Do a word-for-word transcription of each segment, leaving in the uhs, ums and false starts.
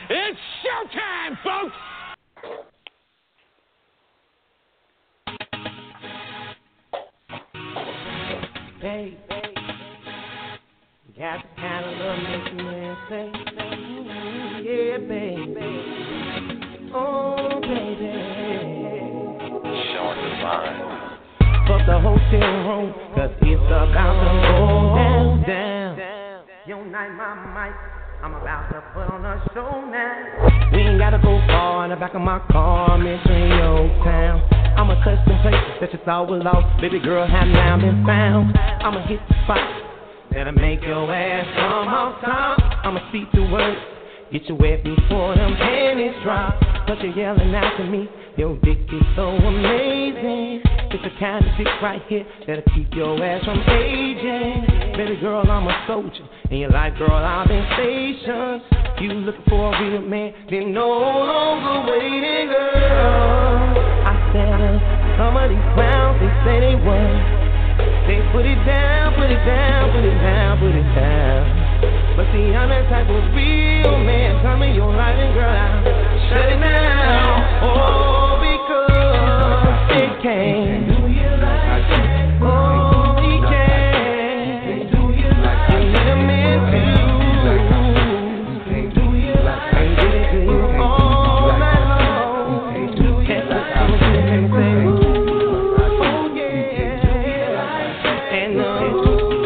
It's showtime, folks! Baby, got the kind of love makes a man say, yeah, baby. Oh, baby. Showing divine. Fuck the hotel room, cause it's about to go down, down. Yo, night, my mic, I'm about to put on a show now. We ain't gotta go far in the back of my car, I'm entering your town. I'm a custom place that you thought was lost. Baby girl, have now been found. I'ma hit the spot that'll make your ass come off top. I'ma speak the words, get you wet before them panties drop. But you're yelling out to me, your dick is so amazing. It's the kind of dick right here that'll keep your ass from aging. Baby girl, I'm a soldier, and your life, girl, I've been stationed. You looking for a real man, then no longer waiting, girl. I said uh, some of these clowns, they say they what? They put it down, put it down, put it down, put it down. But see, I'm that type of real man. Tell me your life, and girl, I'll shut it down. Oh, because it can. Do you like that? Oh, he can. Do you like that? You need a man too. Do you like that? And get it to you all night long. Do you like that? Oh, yeah. And, uh,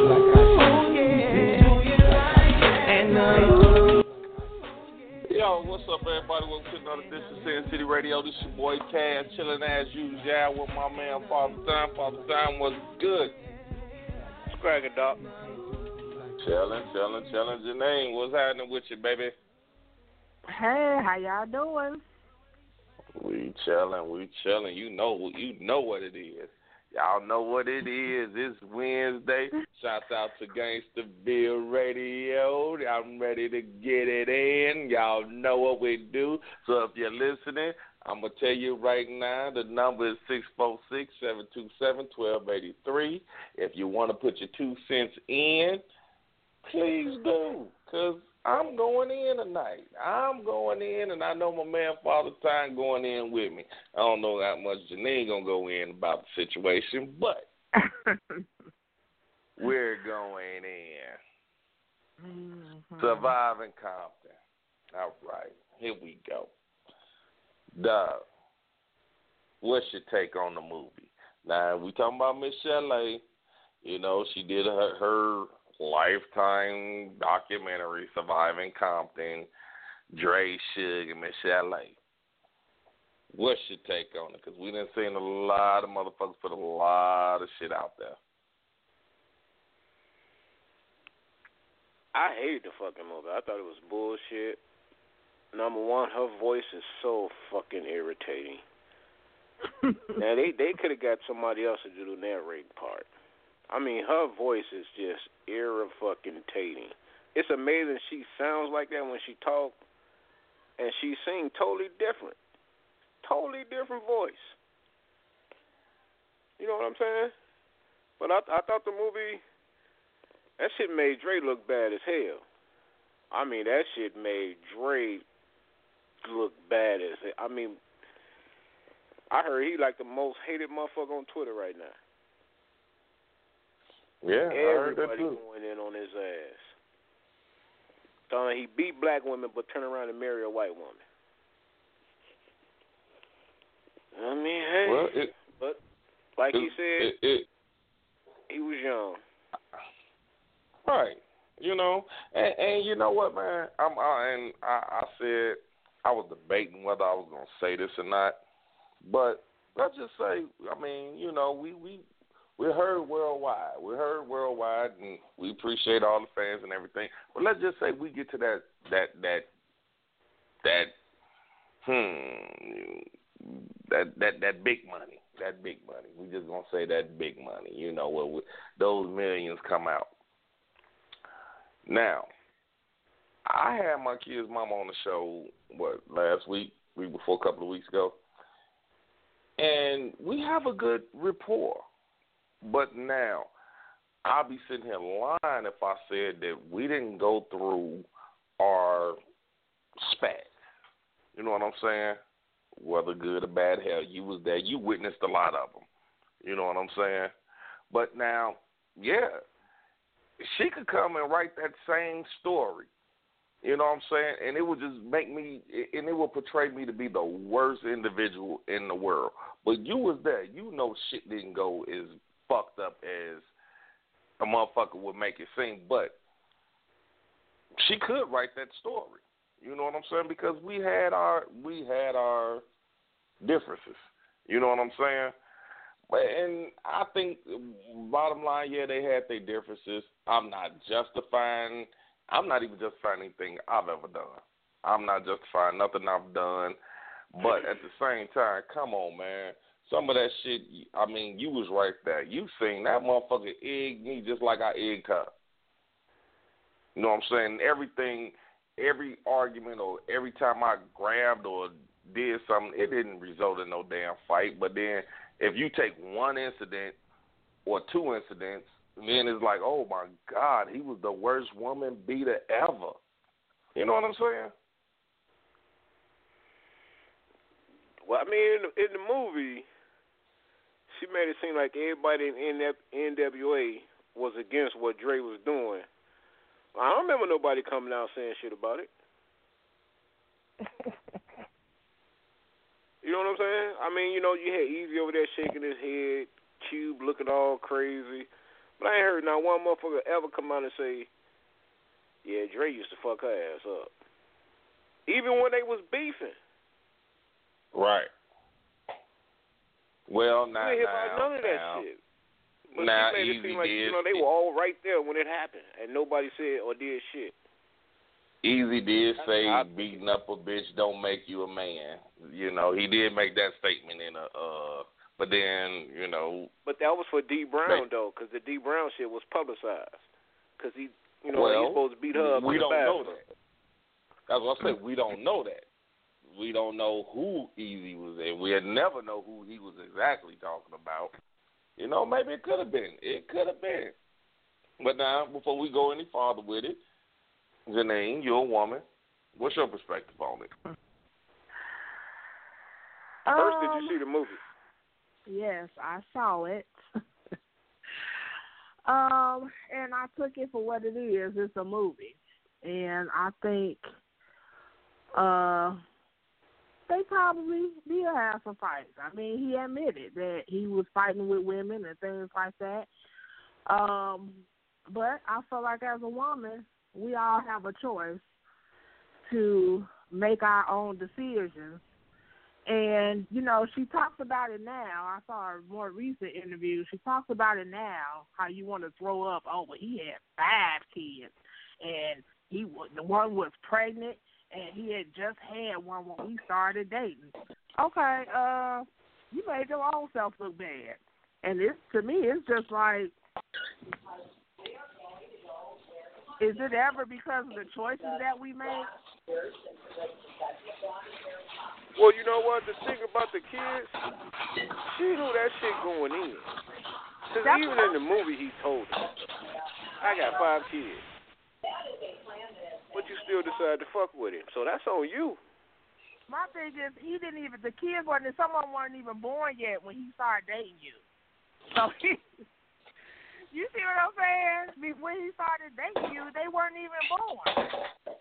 Yo, what's up, everybody? Welcome to another edition of Sin City Radio. This is your boy Cass, chilling as usual with my man Father Time. Father Time was good. Scraggy, Doc. Chilling, chilling, chilling. Janine, what's happening with you, baby? Hey, how y'all doing? We chilling, we chilling. You know, you know what it is. Y'all know what it is. It's Wednesday. Shouts out to Gangsta Bill Radio. I'm ready to get it in. Y'all know what we do. So if you're listening, I'm going to tell you right now, the number is six four six, seven two seven, one two eight three. If you want to put your two cents in, please do, because I'm going in tonight. I'm going in, and I know my man Father Time going in with me. I don't know how much Janine going to go in about the situation, but we're going in. Mm-hmm. Surviving Compton. All right, here we go. Doug, what's your take on the movie? Now, we talking about Miss Chalet. You know, she did her, her Lifetime documentary, Surviving Compton, Dre, Suge, and Miss Chalet. What's your take on it? Because we done seen a lot of motherfuckers put a lot of shit out there. I hated the fucking movie. I thought it was bullshit. Number one, her voice is so fucking irritating. Now, they, they could have got somebody else to do the narrating part. I mean, her voice is just irra-fucking-tating. It's amazing she sounds like that when she talks, and she sings totally different. Totally different voice. You know what I'm saying? But I, I thought the movie, that shit made Dre look bad as hell. I mean, that shit made Dre look bad as hell. I mean, I heard he like the most hated motherfucker on Twitter right now. Yeah, everybody I heard that too. Going in on his ass. Thought he beat black women, but turn around and marry a white woman. I mean, hey, well, it, but like it, he said, it, it, he was young. Right. You know, and, and you know what, man? I'm I, and I, I said I was debating whether I was gonna say this or not, but let's just say, I mean, you know, we we. We're heard worldwide. We're heard worldwide, and we appreciate all the fans and everything. But let's just say we get to that that that that hmm that that that big money, that big money. We just gonna say that big money. You know, where we, those millions come out. Now, I had my kid's mama on the show what last week, week before, a couple of weeks ago, and we have a good rapport. But now, I'll be sitting here lying if I said that we didn't go through our spat. You know what I'm saying? Whether good or bad, hell, you was there. You witnessed a lot of them. You know what I'm saying? But now, yeah, she could come and write that same story. You know what I'm saying? And it would just make me, and it would portray me to be the worst individual in the world. But you was there. You know shit didn't go as fucked up as a motherfucker would make it seem. But she could write that story. You know what I'm saying? Because we had our we had our differences. You know what I'm saying? But and I think bottom line, yeah, they had their differences. I'm not justifying. I'm not even justifying anything I've ever done. I'm not justifying nothing I've done. But at the same time, come on, man. Some of that shit, I mean, you was right there. You seen that motherfucker egg me just like I egged her. You know what I'm saying? Everything, every argument or every time I grabbed or did something, it didn't result in no damn fight. But then if you take one incident or two incidents, then it's like, oh, my God, he was the worst woman beater ever. You know what I'm saying? Well, I mean, in the, in the movie, she made it seem like everybody in N W A was against what Dre was doing. I don't remember nobody coming out saying shit about it. You know what I'm saying? I mean, you know, you had Easy over there shaking his head, Cube looking all crazy. But I ain't heard not one motherfucker ever come out and say, yeah, Dre used to fuck her ass up. Even when they was beefing. Right. Well, now, we didn't hear now, about none of that now, shit. But now, she made it seem like, you know, they were all right there when it happened, and nobody said or did shit. Easy did say I, I, beating up a bitch don't make you a man. You know, he did make that statement in a, uh, but then, you know. But that was for D. Brown, they, though, because the D. Brown shit was publicized. Because he, you know, well, he's supposed to beat her up. We in don't the know that. That's what I said. We don't know that. We don't know who Easy was in. We had never know who he was exactly talking about. You know, maybe it could have been. It could have been. But now, before we go any farther with it, Janine, you're a woman. What's your perspective on it? First, um, did you see the movie? Yes, I saw it. um, and I took it for what it is. It's a movie. And I think uh, they probably did have some fights. I mean, he admitted that he was fighting with women and things like that. Um, but I feel like as a woman, we all have a choice to make our own decisions. And, you know, she talks about it now. I saw a more recent interview. She talks about it now, how you want to throw up, oh, but he had five kids, and he was, the one was pregnant, and he had just had one when we started dating. Okay, uh, you made your own self look bad. And it's, to me, it's just like, is it ever because of the choices that we make? Well, you know what? The thing about the kids, she knew that shit going in. Because even in the movie, he told her, I got five kids. But you still decided to fuck with him. So that's on you. My thing is, he didn't even, the kids weren't, someone weren't even born yet when he started dating you. So he, you see what I'm saying? When he started dating you, they weren't even born.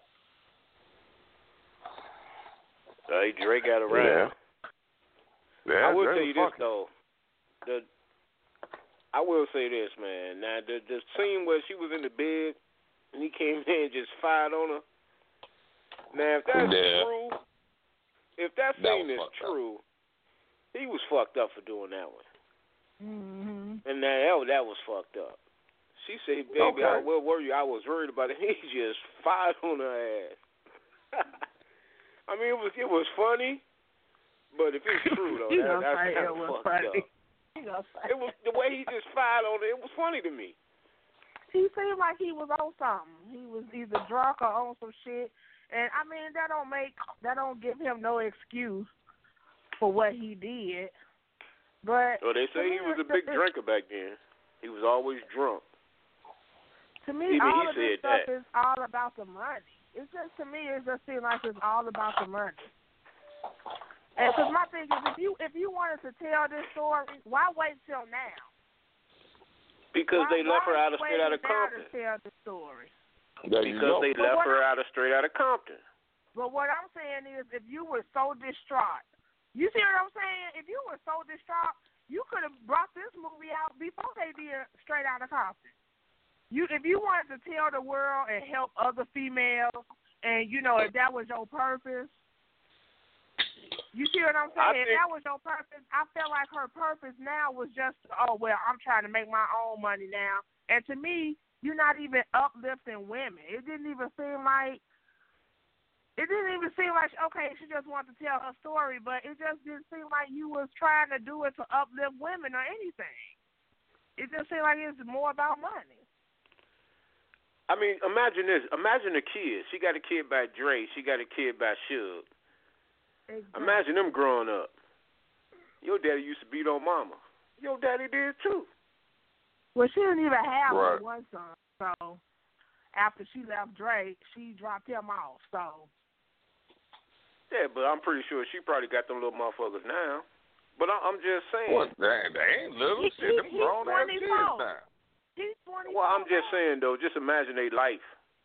Hey, Dre got around. Yeah. yeah I will Dre tell you this, fucking. though. The I will say this, man. Now, the, the scene where she was in the bed and he came in and just fired on her. Now, if that's yeah. true, if that scene is true, up. he was fucked up for doing that one. Mm-hmm. And now that, that was fucked up. She said, baby, okay. I, where were you? I was worried about it. He just fired on her ass. I mean, it was it was funny, but if it's true, though, that, that's kind of fucked funny. up. It was the way he just fired on it. It was funny to me. He seemed like he was on something. He was either drunk or on some shit. And, I mean, that don't make, that don't give him no excuse for what he did. But well, they say he was a big drinker back then. He was always drunk. To me, Even all he of this said stuff that. is all about the money. It's just to me, it just seems like it's all about the money. And because my thing is, if you if you wanted to tell this story, why wait till now? Because why, they left her out of why straight out of wait Compton. to tell the story. There you Because go. they But left what her I- out of straight out of Compton. But what I'm saying is, if you were so distraught, you see what I'm saying? If you were so distraught, you could have brought this movie out before they did Straight Outta Compton. You, if you wanted to tell the world and help other females, and you know if that was your purpose, you see what I'm saying? think, if that was your purpose, I felt like her purpose now was just, oh well, I'm trying to make my own money now. And to me, you're not even uplifting women. It didn't even seem like. It didn't even seem like, okay, she just wanted to tell her story, but it just didn't seem like you was trying to do it to uplift women or anything. It just seemed like it's more about money. I mean, imagine this. Imagine a kid. She got a kid by Dre. She got a kid by Suge. Exactly. Imagine them growing up. Your daddy used to beat on mama. Your daddy did too. Well, she didn't even have Right. one son, so after she left Dre, she dropped him off, so. Yeah, but I'm pretty sure she probably got them little motherfuckers now. But I, I'm just saying. What? They, they ain't little He- shit. Them he- grown ass he's kids twenty-four. now. He's twenty-four. Well, I'm just saying though. Just imagine their life.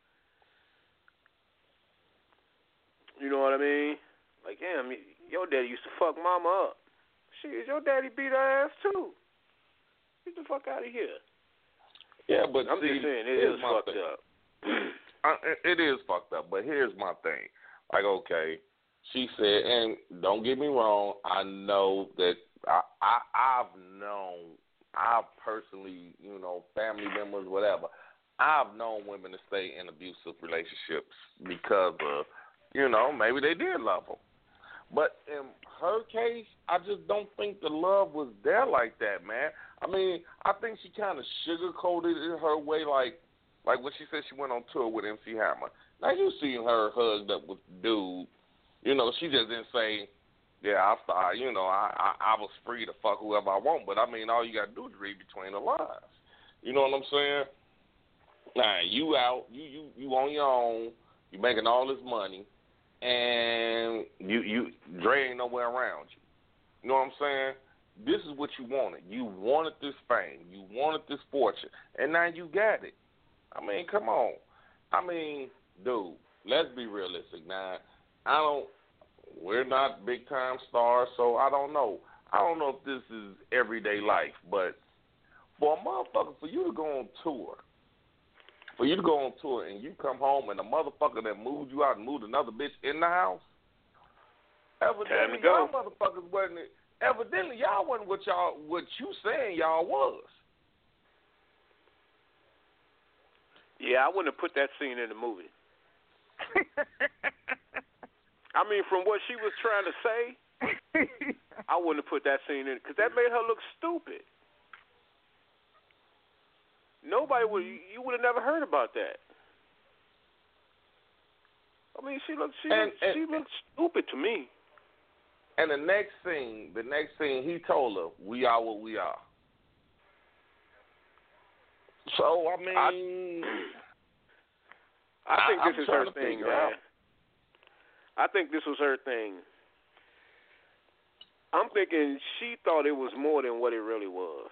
You know what I mean? Like, damn, your daddy used to fuck mama up. Shit, your daddy beat her ass too. Get the fuck out of here. Yeah, but I'm see, just saying it here's is my fucked thing. up. I, it is fucked up, but here's my thing. Like, okay, she said, and don't get me wrong, I know that I, I I've known, I've personally, you know, family members, whatever, I've known women to stay in abusive relationships because of, you know, maybe they did love them. But in her case, I just don't think the love was there like that, man. I mean, I think she kind of sugarcoated it her way, like, like when she said she went on tour with M C Hammer. Now, you seen her hugged up with the dude. You know, she just didn't say, yeah, I started, you know, I, I I was free to fuck whoever I want. But, I mean, all you got to do is read between the lines. You know what I'm saying? Now, you out, you, you, you on your own, you making all this money, and you, you Dre ain't nowhere around you. You know what I'm saying? This is what you wanted. You wanted this fame. You wanted this fortune. And now you got it. I mean, come on. I mean, dude, let's be realistic. Now, I don't, we're not big time stars, so I don't know. I don't know if this is everyday life, but for a motherfucker, for you to go on tour, for you to go on tour and you come home and the motherfucker that moved you out and moved another bitch in the house, evidently y'all motherfuckers wasn't, evidently y'all wasn't what y'all, what you saying y'all was. Yeah, I wouldn't have put that scene in the movie. I mean, from what she was trying to say, I wouldn't have put that scene in because that made her look stupid. Nobody would. You would have never heard about that. I mean, she looked. She And- looked, and- she looked stupid to me. And the next thing, the next thing he told her, we are what we are. So, I mean, I, I think I, this I'm is her trying to thing, figure man. out. I think this was her thing. I'm thinking she thought it was more than what it really was.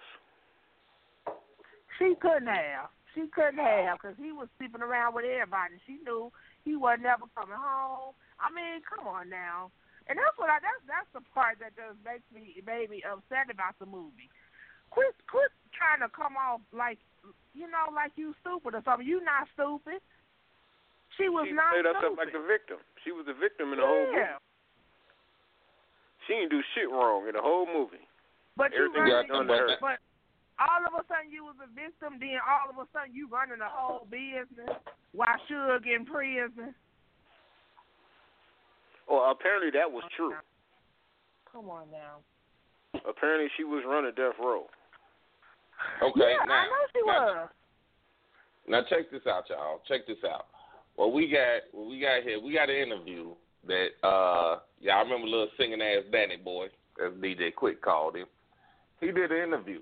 She couldn't have. She couldn't have because he was sleeping around with everybody. She knew he wasn't ever coming home. I mean, come on now. And that's what I. That's that's the part that just makes me made me upset about the movie. Quit, quit trying to come off like, you know, like you stupid or something. You not stupid. She was She not played stupid. herself like the victim. She was the victim in the yeah. whole movie. She didn't do shit wrong in the whole movie. But you Everything running, got done to her. but all of a sudden you was a victim. Then all of a sudden you running the whole business while Suge in prison. Well, apparently that was true. Come on now. Apparently she was running death row. Okay, yeah, now, I know she now, was. now check this out, y'all. Check this out. Well, we got, what we got here, we got an interview that, uh, y'all remember little singing ass Danny boy, as D J Quick called him. He did an interview,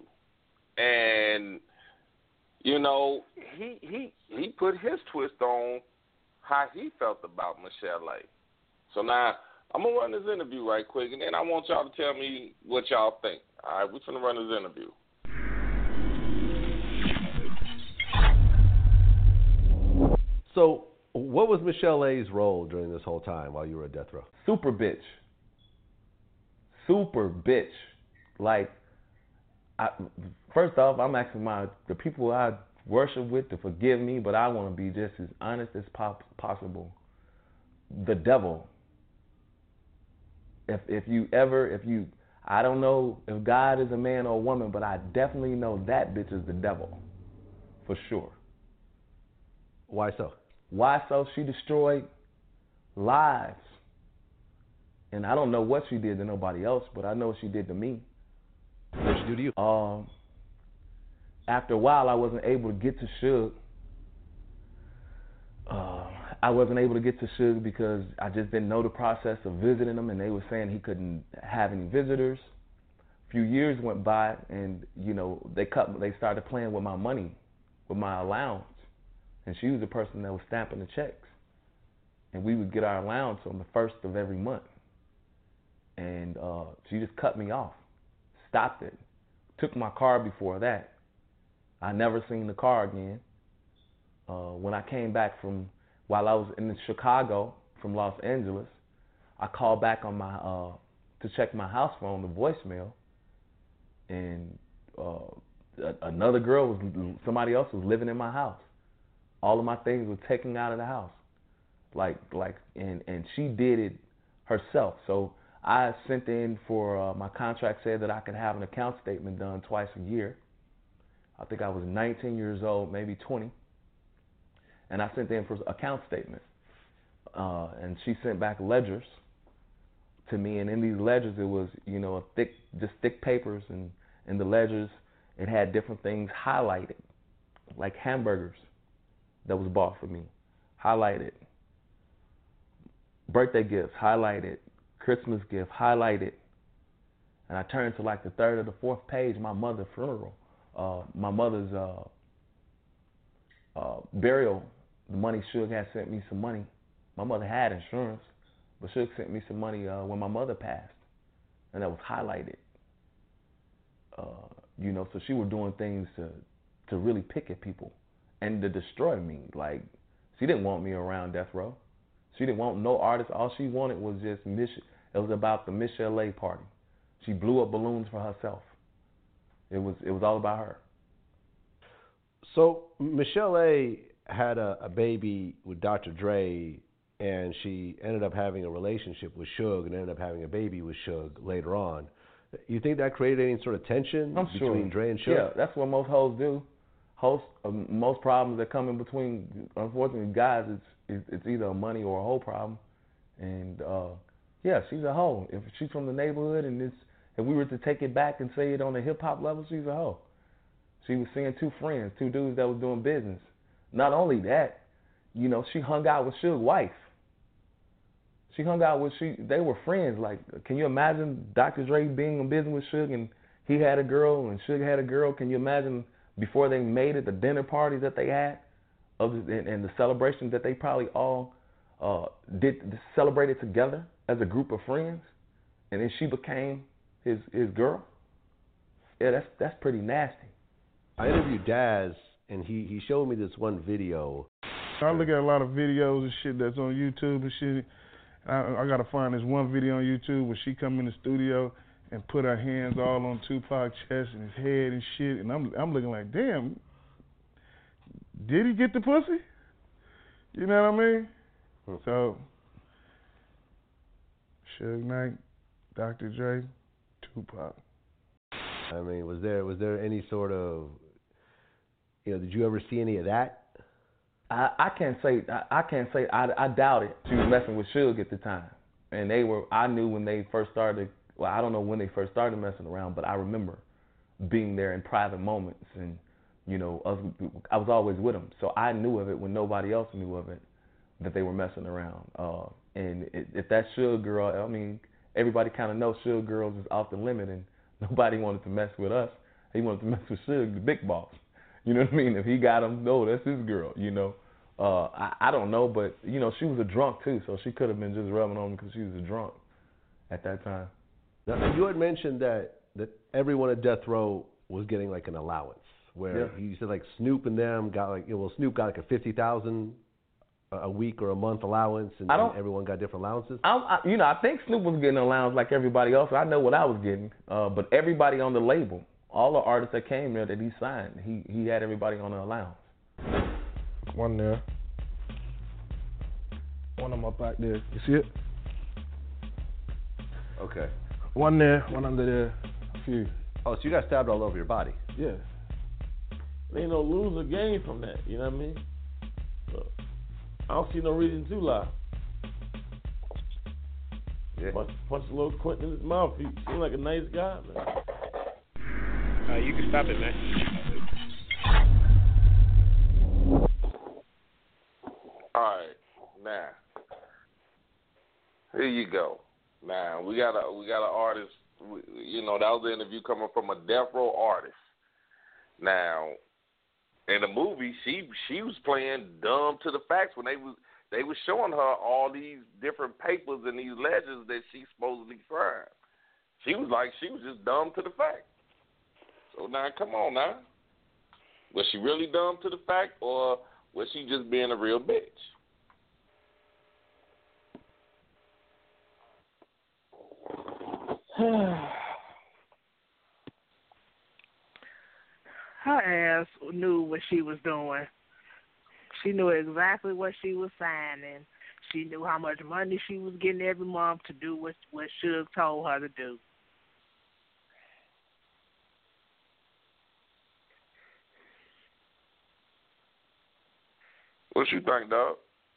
and you know, he he he put his twist on how he felt about Michelle A. So now I'm gonna run this interview right quick, and then I want y'all to tell me what y'all think. All right, we're gonna run this interview. So, what was Michelle A's role during this whole time while you were at death row? Super bitch. Super bitch. Like, I, first off, I'm asking my the people I worship with to forgive me, but I want to be just as honest as pop, possible. The devil. If if you ever, if you, I don't know if God is a man or a woman, but I definitely know that bitch is the devil, for sure. Why so? Why so? She destroyed lives. And I don't know what she did to nobody else, but I know what she did to me. What did she do to you? Um, after a while, I wasn't able to get to Suge. Uh, I wasn't able to get to Suge because I just didn't know the process of visiting him, and they were saying he couldn't have any visitors. A few years went by, and you know they cut. They started playing with my money, with my allowance. And she was the person that was stamping the checks. And we would get our allowance on the first of every month. And uh, she just cut me off, stopped it, took my car before that. I never seen the car again. Uh, when I came back from, while I was in Chicago from Los Angeles, I called back on my, uh, to check my house phone, the voicemail. And uh, another girl, was somebody else was living in my house. All of my things were taken out of the house, like like, and and she did it herself. So I sent in for uh, my contract said that I could have an account statement done twice a year. I think I was nineteen years old, maybe twenty, and I sent in for account statement, uh, and she sent back ledgers to me, and in these ledgers it was you know a thick, just thick papers, and in the ledgers it had different things highlighted, like hamburgers that was bought for me, highlighted. Birthday gifts, highlighted. Christmas gift, highlighted. And I turned to like the third or the fourth page, my mother's funeral. Uh, my mother's uh, uh, burial, the money Suge had sent me some money. My mother had insurance, but Suge sent me some money uh, when my mother passed. And that was highlighted. Uh, you know, so she was doing things to, to really pick at people. And to destroy me. Like, she didn't want me around death row. She didn't want no artist. All she wanted was just Mich- it was about the Michelle A party. She blew up balloons for herself. It was it was all about her. So Michelle A had a, a baby with Doctor Dre, and she ended up having a relationship with Suge, and ended up having a baby with Suge later on. You think that created any sort of tension I'm between sure. Dre and Suge? Yeah, that's what most hoes do. Host, uh, most problems that come in between, unfortunately, guys, it's, it's it's either a money or a hoe problem. And uh, yeah, she's a hoe. If she's from the neighborhood, and it's, if we were to take it back and say it on a hip hop level, she's a hoe. She was seeing two friends, two dudes that was doing business. Not only that, you know, she hung out with Suge's wife. She hung out with she. They were friends. Like, can you imagine Doctor Dre being in business with Suge, and he had a girl, and Suge had a girl? Can you imagine? Before they made it, the dinner parties that they had, of the, and, and the celebrations that they probably all uh, did celebrated together as a group of friends, and then she became his his girl. Yeah, that's that's pretty nasty. I interviewed Daz, and he, he showed me this one video. I look at a lot of videos and shit that's on YouTube and shit. I, I gotta find this one video on YouTube where she come in the studio and put her hands all on Tupac's chest and his head and shit, and I'm I'm looking like, damn, did he get the pussy? You know what I mean? Hmm. So, Suge Knight, Doctor Dre, Tupac. I mean, was there was there any sort of, you know, did you ever see any of that? I, I can't say I, I can't say I, I doubt it. She was messing with Suge at the time, and they were. I knew when they first started. Well, I don't know when they first started messing around, but I remember being there in private moments, and you know, us, I was always with them, so I knew of it when nobody else knew of it, that they were messing around. Uh, and it, if that Suge girl, I mean, everybody kind of knows Suge girls is off the limit, and nobody wanted to mess with us. He wanted to mess with Suge, the big boss. You know what I mean? If he got him, no, that's his girl. You know, Uh, I, I don't know, but you know, she was a drunk too, so she could have been just rubbing on me because she was a drunk at that time. Now, you had mentioned that that everyone at death row was getting like an allowance, where Yeah. you said like Snoop and them got like, you know, well, Snoop got like a fifty thousand a week or a month allowance, and, I don't- and everyone got different allowances. I, I, you know, I think Snoop was getting an allowance like everybody else. I know what I was getting, uh, but everybody on the label, all the artists that came there that he signed, he he had everybody on an allowance. One there. One on my back there. You see it? Okay. One there, one under there. A few. Oh, so you got stabbed all over your body. Yeah. There ain't no lose or gain from that, you know what I mean? So, I don't see no reason to lie. Yeah. Punch, punch a little Quentin in his mouth. He seems like a nice guy, man. Uh, you can stop it, man. All right, now here you go. Now we got a we got an artist. You know, that was the interview coming from a death row artist. Now, in the movie, she she was playing dumb to the facts when they was they was showing her all these different papers and these ledgers that she supposedly signed. She was like she was just dumb to the fact. So now, come on now, was she really dumb to the fact, or was she just being a real bitch? Her ass knew what she was doing. She knew exactly what she was signing. She knew how much money she was getting every month to do what what Suge told her to do. What you think, dog?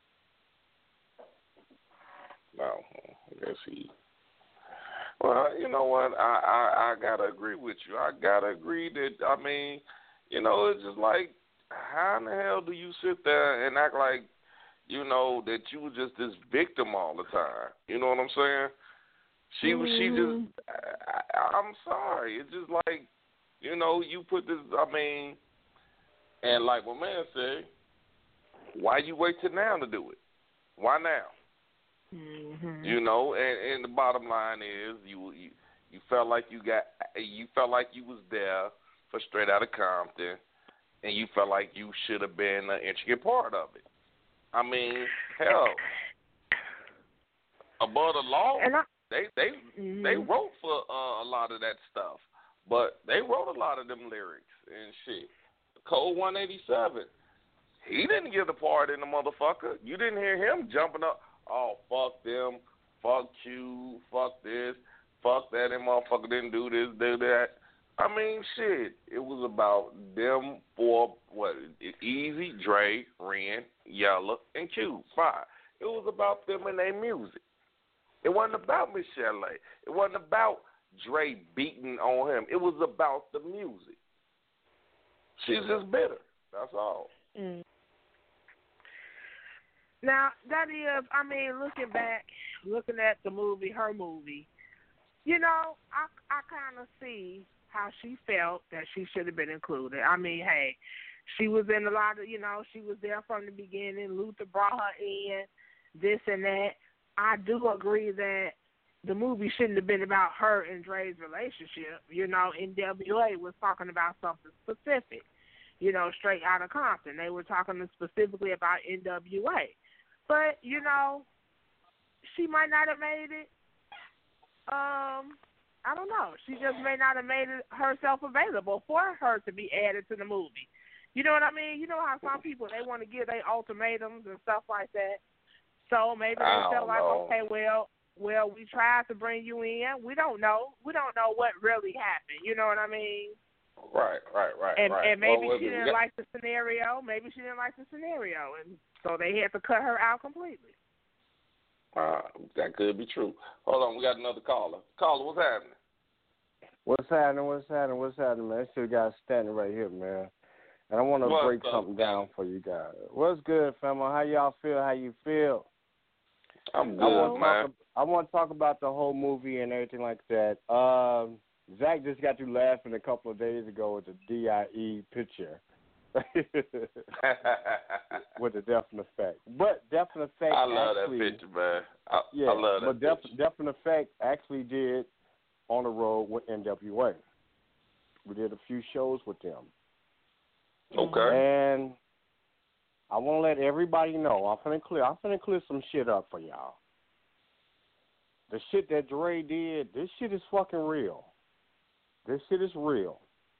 No, I guess he. Well, you know what? I, I I gotta agree with you. I gotta agree that I mean, you know, it's just like, how in the hell do you sit there and act like, you know, that you were just this victim all the time? You know what I'm saying? She was. She just. I, I'm sorry. It's just like, you know, you put this. I mean, and like what man said. Why you wait till now to do it? Why now? Mm-hmm. You know, and, and the bottom line is you, you you felt like you got you felt like you was there for Straight Outta Compton, and you felt like you should have been an intricate part of it. I mean, hell, Above the Law, and I, they they mm-hmm. they wrote for uh, a lot of that stuff, but they wrote a lot of them lyrics and shit. Code one eighty-seven. He didn't get the part in the motherfucker. You didn't hear him jumping up, oh, fuck them, fuck you, fuck this, fuck that, and motherfucker didn't do this, do that. I mean, shit, it was about them four, what, Easy, Dre, Ren, Yella, and Cube, five. It was about them and their music. It wasn't about Michelle. It wasn't about Dre beating on him. It was about the music. She's just bitter. That's all. Mm. Now, that is, I mean, looking back, looking at the movie, her movie, you know, I I kind of see how she felt that she should have been included. I mean, hey, she was in a lot of, you know, she was there from the beginning. Luther brought her in, this and that. I do agree that the movie shouldn't have been about her and Dre's relationship. You know, N W A was talking about something specific, you know, Straight Outta Compton. They were talking specifically about N W A. But, you know, she might not have made it. Um, I don't know. She just may not have made it herself available for her to be added to the movie. You know what I mean? You know how some people, they want to give their ultimatums and stuff like that. So maybe they felt like, know. okay, well, well, we tried to bring you in. We don't know. We don't know what really happened. You know what I mean? Right, right, right, and, right. And maybe well, she didn't got... like the scenario. Maybe she didn't like the scenario, and so they had to cut her out completely. Uh, that could be true. Hold on, we got another caller. Caller, what's happening? What's happening? What's happening? What's happening, man? Still guys standing right here, man. And I want to what's break up, something man? down for you guys. What's good, family? How y'all feel? How you feel? I'm good, I want man. Talk, I want to talk about the whole movie and everything like that. Um, Zach just got you laughing a couple of days ago with the D I E picture. with the definite fact. But definite fact. I love actually, that picture, man. I, yeah, I love that but def, picture. definite fact actually did on the road with N W A. We did a few shows with them. Okay. And I want to let everybody know. I'm finna clear. I'm finna clear some shit up for y'all. The shit that Dre did, this shit is fucking real. This shit is real.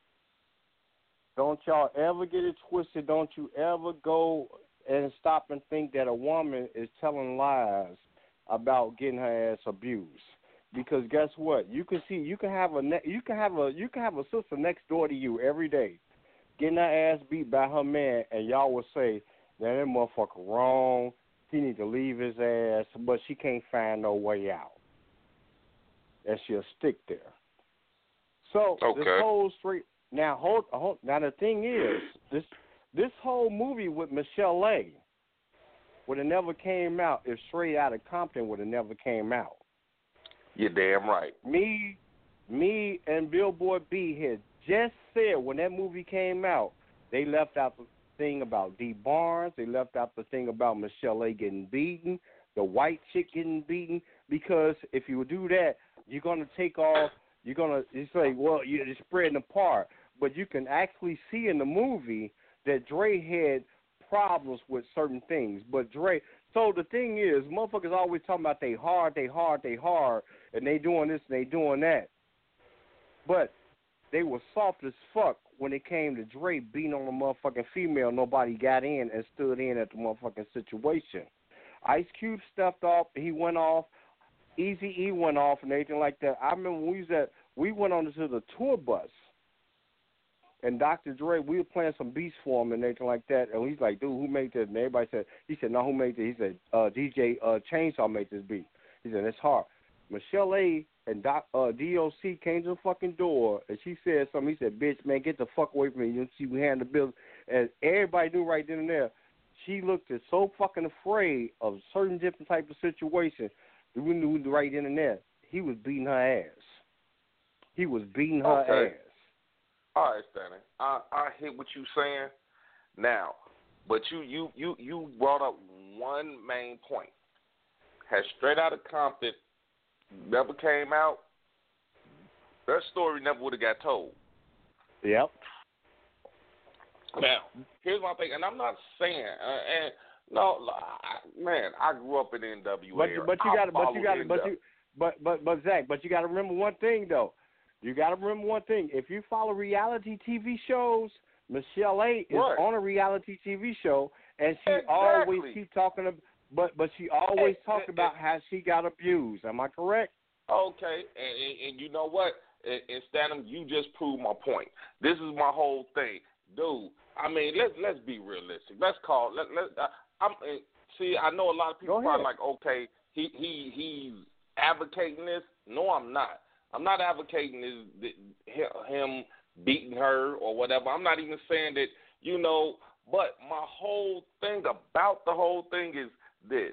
Don't y'all ever get it twisted. Don't you ever go and stop and think that a woman is telling lies about getting her ass abused. Because guess what? You can see you can have a ne- you can have a you can have a sister next door to you every day, getting her ass beat by her man, and y'all will say that that motherfucker wrong. He need to leave his ass, but she can't find no way out, and she'll stick there. So okay. this whole straight now hold, hold now the thing is this this whole movie with Michelle A would have never came out if Straight Outta Compton would have never came out. You're damn right. Me, me, and Billboard B had just said when that movie came out, they left out the thing about Dee Barnes. They left out the thing about Michelle A getting beaten, the white chick getting beaten. Because if you do that, you're gonna take off. You're gonna you say, well, you're spreading apart. But you can actually see in the movie that Dre had problems with certain things. But Dre. So the thing is, motherfuckers always talking about they hard, they hard, they hard, and they doing this and they doing that. But they were soft as fuck when it came to Dre beating on a motherfucking female. Nobody got in and stood in at the motherfucking situation. Ice Cube stepped off. He went off. Eazy-E went off and everything like that. I remember when we was at, we went on to the tour bus. And Doctor Dre, we were playing some beats for him and everything like that. And he's like, dude, who made this? And everybody said, he said, no, who made this? He said, uh, D J uh, Chainsaw made this beat. He said, it's hard. Michelle A and Doc, uh, D O C came to the fucking door, and she said something. He said, bitch, man, get the fuck away from me. You see, we had the bill. And everybody knew right then and there. She looked at so fucking afraid of certain different type of situations. We knew right then and there. He was beating her ass. He was beating her okay. ass. All right, Stanley. I I hear what you saying now, but you you you you brought up one main point. Had Straight Outta Compton never came out, their story never would have got told. Yep. Now, here's my thing, and I'm not saying, uh, and no, I, man, I grew up in N W A. But but you got to but you got to but you but but but Zach, but you got to remember one thing though. You got to remember one thing. If you follow reality T V shows, Michelle A is right. on a reality T V show, and she exactly. always keep talking about, but but she always and, talked about how she got abused. Am I correct? Okay, and, and, and you know what? And, and Stanham, you just proved my point. This is my whole thing, dude. I mean, let's let's be realistic. Let's call. Let let. Uh, I'm see. I know a lot of people probably like, okay, he he he's advocating this. No, I'm not. I'm not advocating this, him beating her or whatever. I'm not even saying that, you know, but my whole thing about the whole thing is this.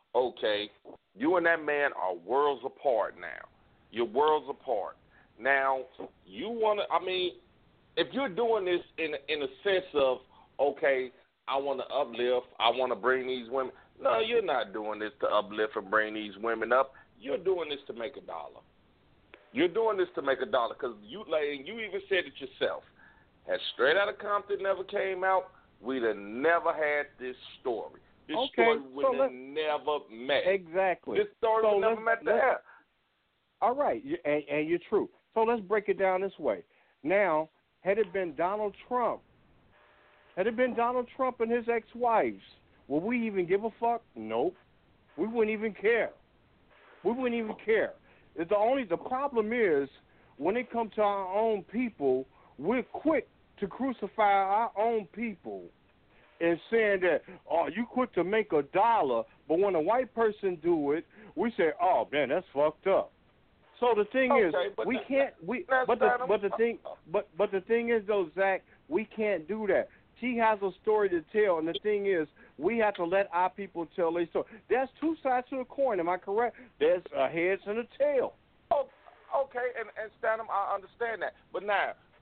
Okay, you and that man are worlds apart now. You're worlds apart. Now, you want to, I mean, if you're doing this in, in a sense of, okay, I want to uplift, I want to bring these women. No, you're not doing this to uplift and bring these women up. You're doing this to make a dollar. You're doing this to make a dollar because you, like, you even said it yourself. Had Straight Outta Compton never came out, we'd have never had this story. This okay, story would so have never met. Exactly. This story so would never met the air. All right, and, and you're true. So let's break it down this way. Now, had it been Donald Trump, had it been Donald Trump and his ex-wives, would we even give a fuck? Nope. We wouldn't even care. We wouldn't even care. The only the problem is when it comes to our own people, we're quick to crucify our own people and saying that, oh, you quick to make a dollar, but when a white person do it, we say, oh man, that's fucked up. So the thing okay, is, we that, can't. We but the but the thing but but the thing is though, Zach, we can't do that. She has a story to tell, and the thing is, we have to let our people tell their story. There's two sides to the coin. Am I correct? There's a heads and a tail. Oh, okay, and and Stanham, I understand that. But now,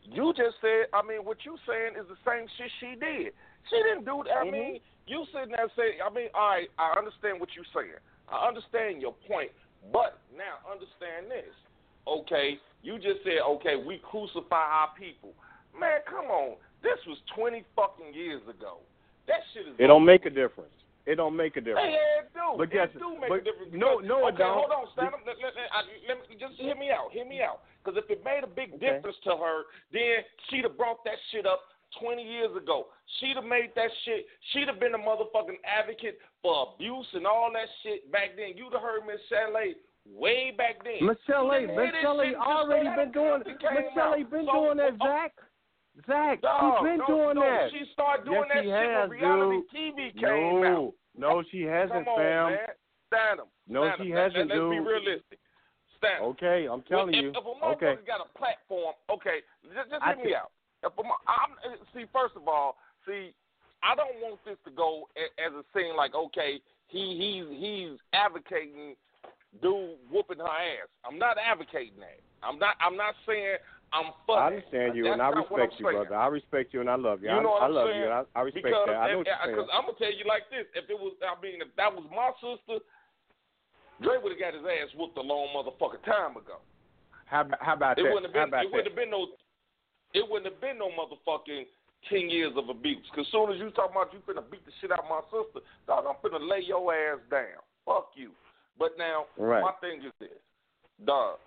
You just said, I mean, what you saying is the same shit she did. She didn't do that. I mm-hmm. mean, you sitting there saying, I mean, all right, I understand what you're saying. I understand your point. But now understand this. Okay, you just said, okay, we crucify our people. Man, come on. This was twenty fucking years ago. That shit is. It don't make a difference. It don't make a difference. Hey, yeah, it do. But it yes, do make but a difference. No, no, okay, it don't. hold on, stand up. Let, let, let, I, let me just hear me out. Hear me out. Because if it made a big okay. difference to her, then she'd have brought that shit up twenty years ago. She'd have made that shit. She'd have been a motherfucking advocate for abuse and all that shit back then. You'd have heard Miss Chalet way back then. Miss Chalet, Miss Chalet already been doing. Miss Chalet been so, doing that, oh, Zach. Zach, no, she's been no, doing no. that. She started doing yes, that she shit has, when reality dude. T V came no, out. No, she hasn't, Come on, fam. man. Stand them. No, Stand she them. hasn't, Let, let, dude. Let's be realistic. Stand them. Okay, I'm telling if, you. If a motherfucker okay. got a platform, okay, just, just I hear me can... out. If a, I'm, see, first of all, see, I don't want this to go as a scene like, okay, he he's he's advocating dude whooping her ass. I'm not advocating that. I'm not. I'm not saying. I'm fucking. I understand you, That's and I respect you, saying. brother. I respect you, and I love you. You know I, what I'm I love saying? you, and I, I respect because that. I know if, what you're saying. Because I'm gonna tell you like this: if it was, I mean, if that was my sister, Dre would have got his ass whooped a long motherfucking time ago. How, how about it that? Wouldn't have been, how about it wouldn't have been no. It wouldn't have been no motherfucking ten years of abuse. Because soon as you talk about you finna beat the shit out of my sister, dog, I'm finna lay your ass down. Fuck you. But now, right. my thing is this, dog.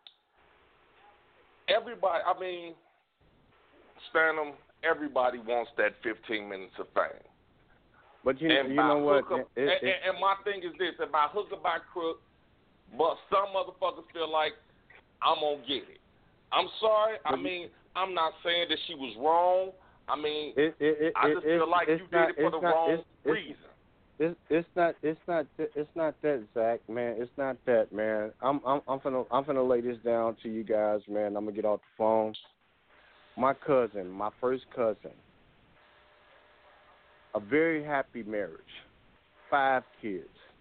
Everybody, I mean, Stanham, everybody wants that fifteen minutes of fame. But you, and you know what? Hooker, it, it, and, and, and my thing is this: if I hook or by crook, but some motherfuckers feel like I'm gonna get it. I'm sorry. I mean, I'm not saying that she was wrong. I mean, it, it, it, I just it, feel like you not, did it for the not, wrong it's, it's, reason. It's it's not it's not it's not that, Zach, man. It's not that, man. I'm I'm I'm finna I'm finna lay this down to you guys, man. I'm gonna get off the phone. My cousin, my first cousin, a very happy marriage, five kids.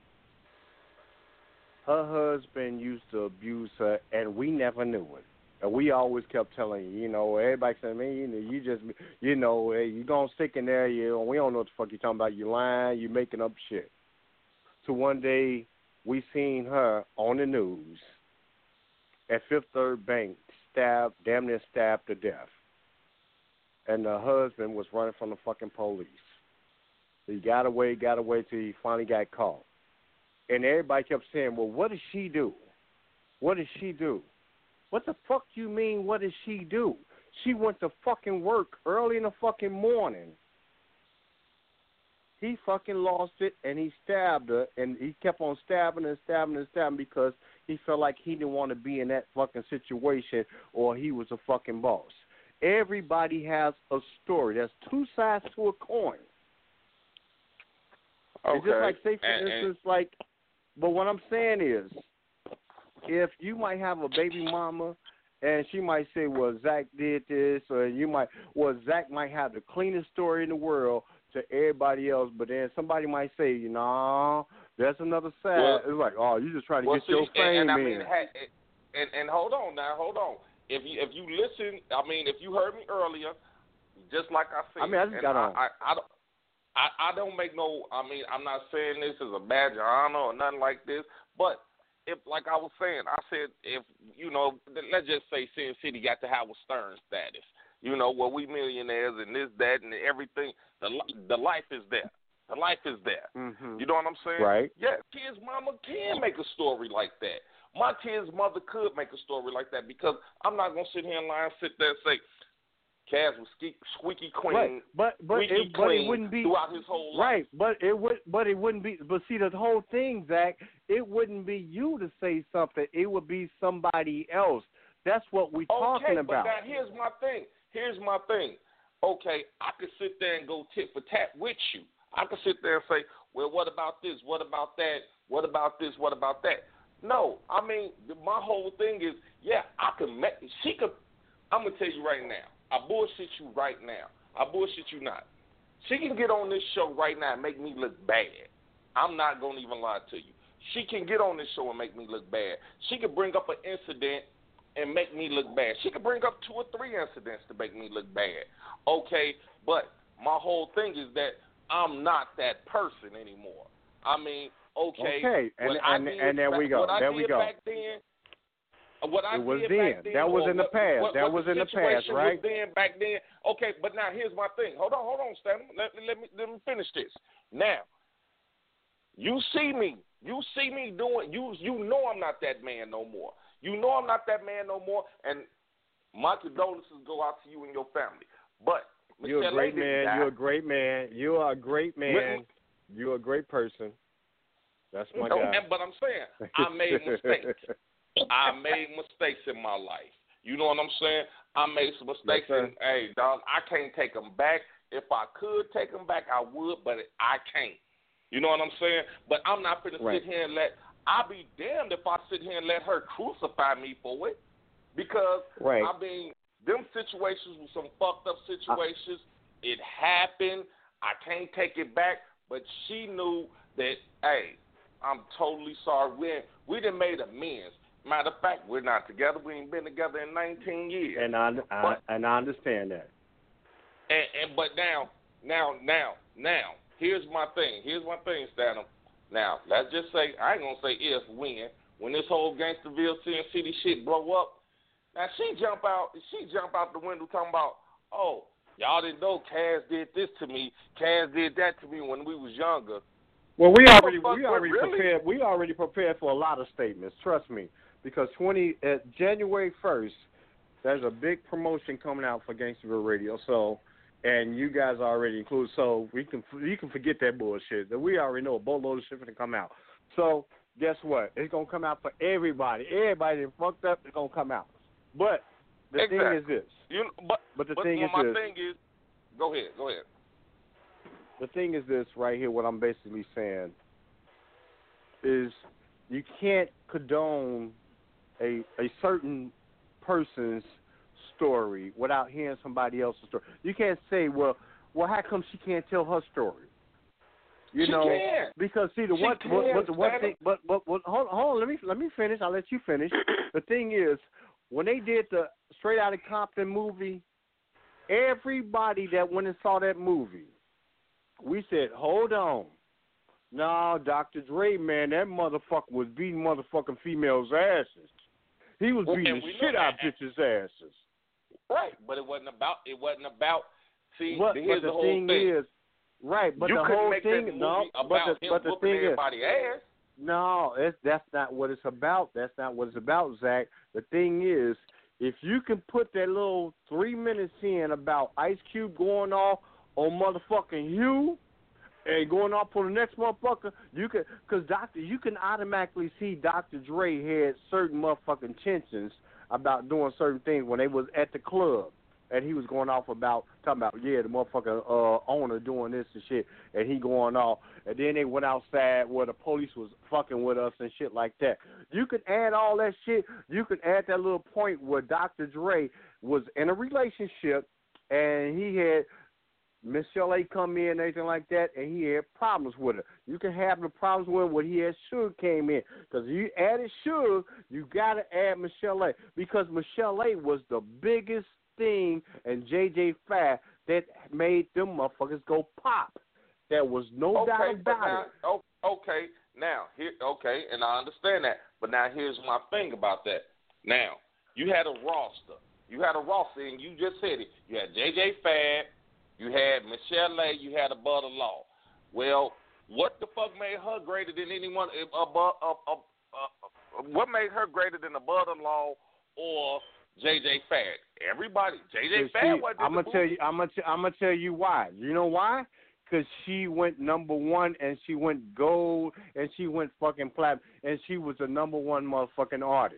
Her husband used to abuse her, and we never knew it. And we always kept telling you, you know, everybody said, man, you know, you just, you know, hey, you gonna stick in there, you know, we don't know what the fuck you talking about. You lying, you making up shit. So one day, we seen her on the news at Fifth Third Bank, stabbed, damn near stabbed to death. And the husband was running from the fucking police. He got away, got away till he finally got caught. And everybody kept saying, well, what did she do? What did she do? What the fuck you mean, what did she do? She went to fucking work early in the fucking morning. He fucking lost it, and he stabbed her, and he kept on stabbing and stabbing and stabbing because he felt like he didn't want to be in that fucking situation or he was a fucking boss. Everybody has a story. There's two sides to a coin. Okay. It's just like, say, for and, instance, and... like, but what I'm saying is, if you might have a baby mama and she might say, well, Zach did this, or you might, well, Zach might have the cleanest story in the world to everybody else, but then somebody might say, you know, there's another side. Well, it's like, oh, you're just trying to well, get see, your fame and, and I in. mean, and, and hold on now, hold on. If you if you listen, I mean, if you heard me earlier, just like I said, I mean, I just got I, on. I, I, don't, I, I don't make no, I mean, I'm not saying this as a badge of honor or nothing like this, but if, like I was saying, I said if, you know, let's just say Sin City got the Howard Stern status, you know, where we millionaires and this, that, and everything, the the life is there. The life is there. Mm-hmm. You know what I'm saying? Right. Yeah, kid's mama can make a story like that. My kid's mother could make a story like that because I'm not going to sit here and lie and sit there and say, Cass was squeaky clean, right. but but squeaky it, but clean it wouldn't be throughout his whole life. Right, but it would, but it wouldn't be. But see, the whole thing, Zach, it wouldn't be you to say something. It would be somebody else. That's what we're okay, talking about. Okay, but now here's my thing. Here's my thing. Okay, I could sit there and go tit for tat with you. I could sit there and say, well, what about this? What about that? What about this? What about that? No, I mean, my whole thing is, yeah, I could make, she could, I'm going to tell you right now, I bullshit you right now. I bullshit you not. She can get on this show right now and make me look bad. I'm not going to even lie to you. She can get on this show and make me look bad. She could bring up an incident and make me look bad. She could bring up two or three incidents to make me look bad. Okay, but my whole thing is that I'm not that person anymore. I mean, okay. Okay, and and, did, and there we go. What there I we did go. Back then, what I it was did then. back then. That was in the what, past. What, that what was in the past, right? Was then, back then. Okay, but now here's my thing. Hold on, hold on, Stanley. Let, let me let me finish this. Now, you see me. You see me doing. You you know I'm not that man no more. You know I'm not that man no more. And my condolences go out to you and your family. But you're a great man. Die. You're a great man. You are a great man. With, you're a great person. That's my no, guy. And, but I'm saying I made mistakes. I made mistakes in my life. You know what I'm saying? I made some mistakes, yes, and hey, dog, I can't take them back. If I could take them back, I would, but I can't. You know what I'm saying? But I'm not going right. to sit here and let. I'll be damned if I sit here and let her crucify me for it, because right. I mean, them situations were some fucked up situations. I, it happened. I can't take it back. But she knew that. Hey, I'm totally sorry. We we done made amends. Matter of fact, we're not together. We ain't been together in nineteen years. And I, I but, and I understand that. And, and but now, now, now, now, here's my thing. Here's my thing, Stanham. Now, let's just say, I ain't gonna say if, when, when this whole Gangsterville Sin City shit blow up. Now she jump out, she jump out the window talking about, oh, y'all didn't know Kaz did this to me. Kaz did that to me when we was younger. Well, we already fuck, we already really? prepared. We already prepared for a lot of statements. Trust me, because twenty uh, January first, there's a big promotion coming out for Gangsterville Radio. So, and you guys are already included. So we can you can forget that bullshit. That we already know a boatload of shit going to come out. So guess what? It's gonna come out for everybody. Everybody that fucked up is gonna come out. But the exactly. thing is this. You, but but the but thing is my this. thing is, go ahead, go ahead. The thing is this right here, what I'm basically saying is you can't condone a a certain person's story without hearing somebody else's story. You can't say, well, well, how come she can't tell her story? You she know, can. because see the she one, can, what, what the one thing, it. but but, but hold, hold on, let me let me finish. I'll let you finish. The thing is, when they did the Straight Outta Compton movie, everybody that went and saw that movie, we said, hold on. No, Doctor Dre, man, that motherfucker was beating motherfucking females' asses. He was well, beating the shit out of bitches' asses. Right, but it wasn't about, it wasn't about, see, but, here's but the, the whole thing, thing. is, right, but you the whole thing, no, but the, but the thing is, ass. no, it's, that's not what it's about. That's not what it's about, Zach. The thing is, if you can put that little three minutes in about Ice Cube going off on motherfucking Hugh and going off on the next motherfucker, you can, because Doctor, you can automatically see Doctor Dre had certain motherfucking tensions about doing certain things when they was at the club, and he was going off about talking about yeah the motherfucking uh, owner doing this and shit, and he going off, and then they went outside where the police was fucking with us and shit like that. You could add all that shit. You could add that little point where Doctor Dre was in a relationship and he had Michelle A come in and everything like that, and he had problems with her. You can have the problems with him when he had Suge came in. Because you added Suge, you got to add Michelle A. Because Michelle A was the biggest thing and J J Fad that made them motherfuckers go pop. There was no okay, doubt about now, it. Oh, okay, now, here, okay, and I understand that. But now here's my thing about that. Now, you had a roster. You had a roster, and you just said it. You had J J Fad. You had Michelle A. You had Above the Law. Well, what the fuck made her greater than anyone above? Uh, uh, uh, what made her greater than Above the Law or J J Fad? Everybody, J J Fad wasn't. I'm gonna tell you. I'm gonna. T- I'm gonna tell you why. You know why? Because she went number one and she went gold and she went fucking platinum and she was the number one motherfucking artist.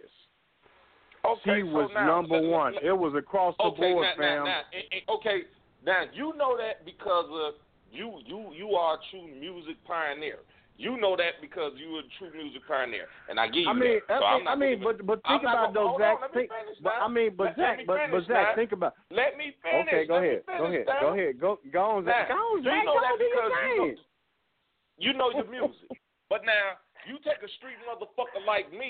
Okay, she was so now, number let, one. Let, it was across the okay, board, now, fam. now, now, okay. Now, you know that because uh, you you you are a true music pioneer. You know that because you are a true music pioneer, and I give you I mean, that. So I I'm mean, not I mean, even, but but think I'm about though, though, Zach. On, Think, but I mean, but let, Zach, let but but Zach, now. think about. Let me finish. Okay, go let ahead, me go finish, ahead, now. go ahead, go go on, Zach. Now, go on, Zach. You know go that on, because your you know, you know your music. But now you take a street motherfucker like me.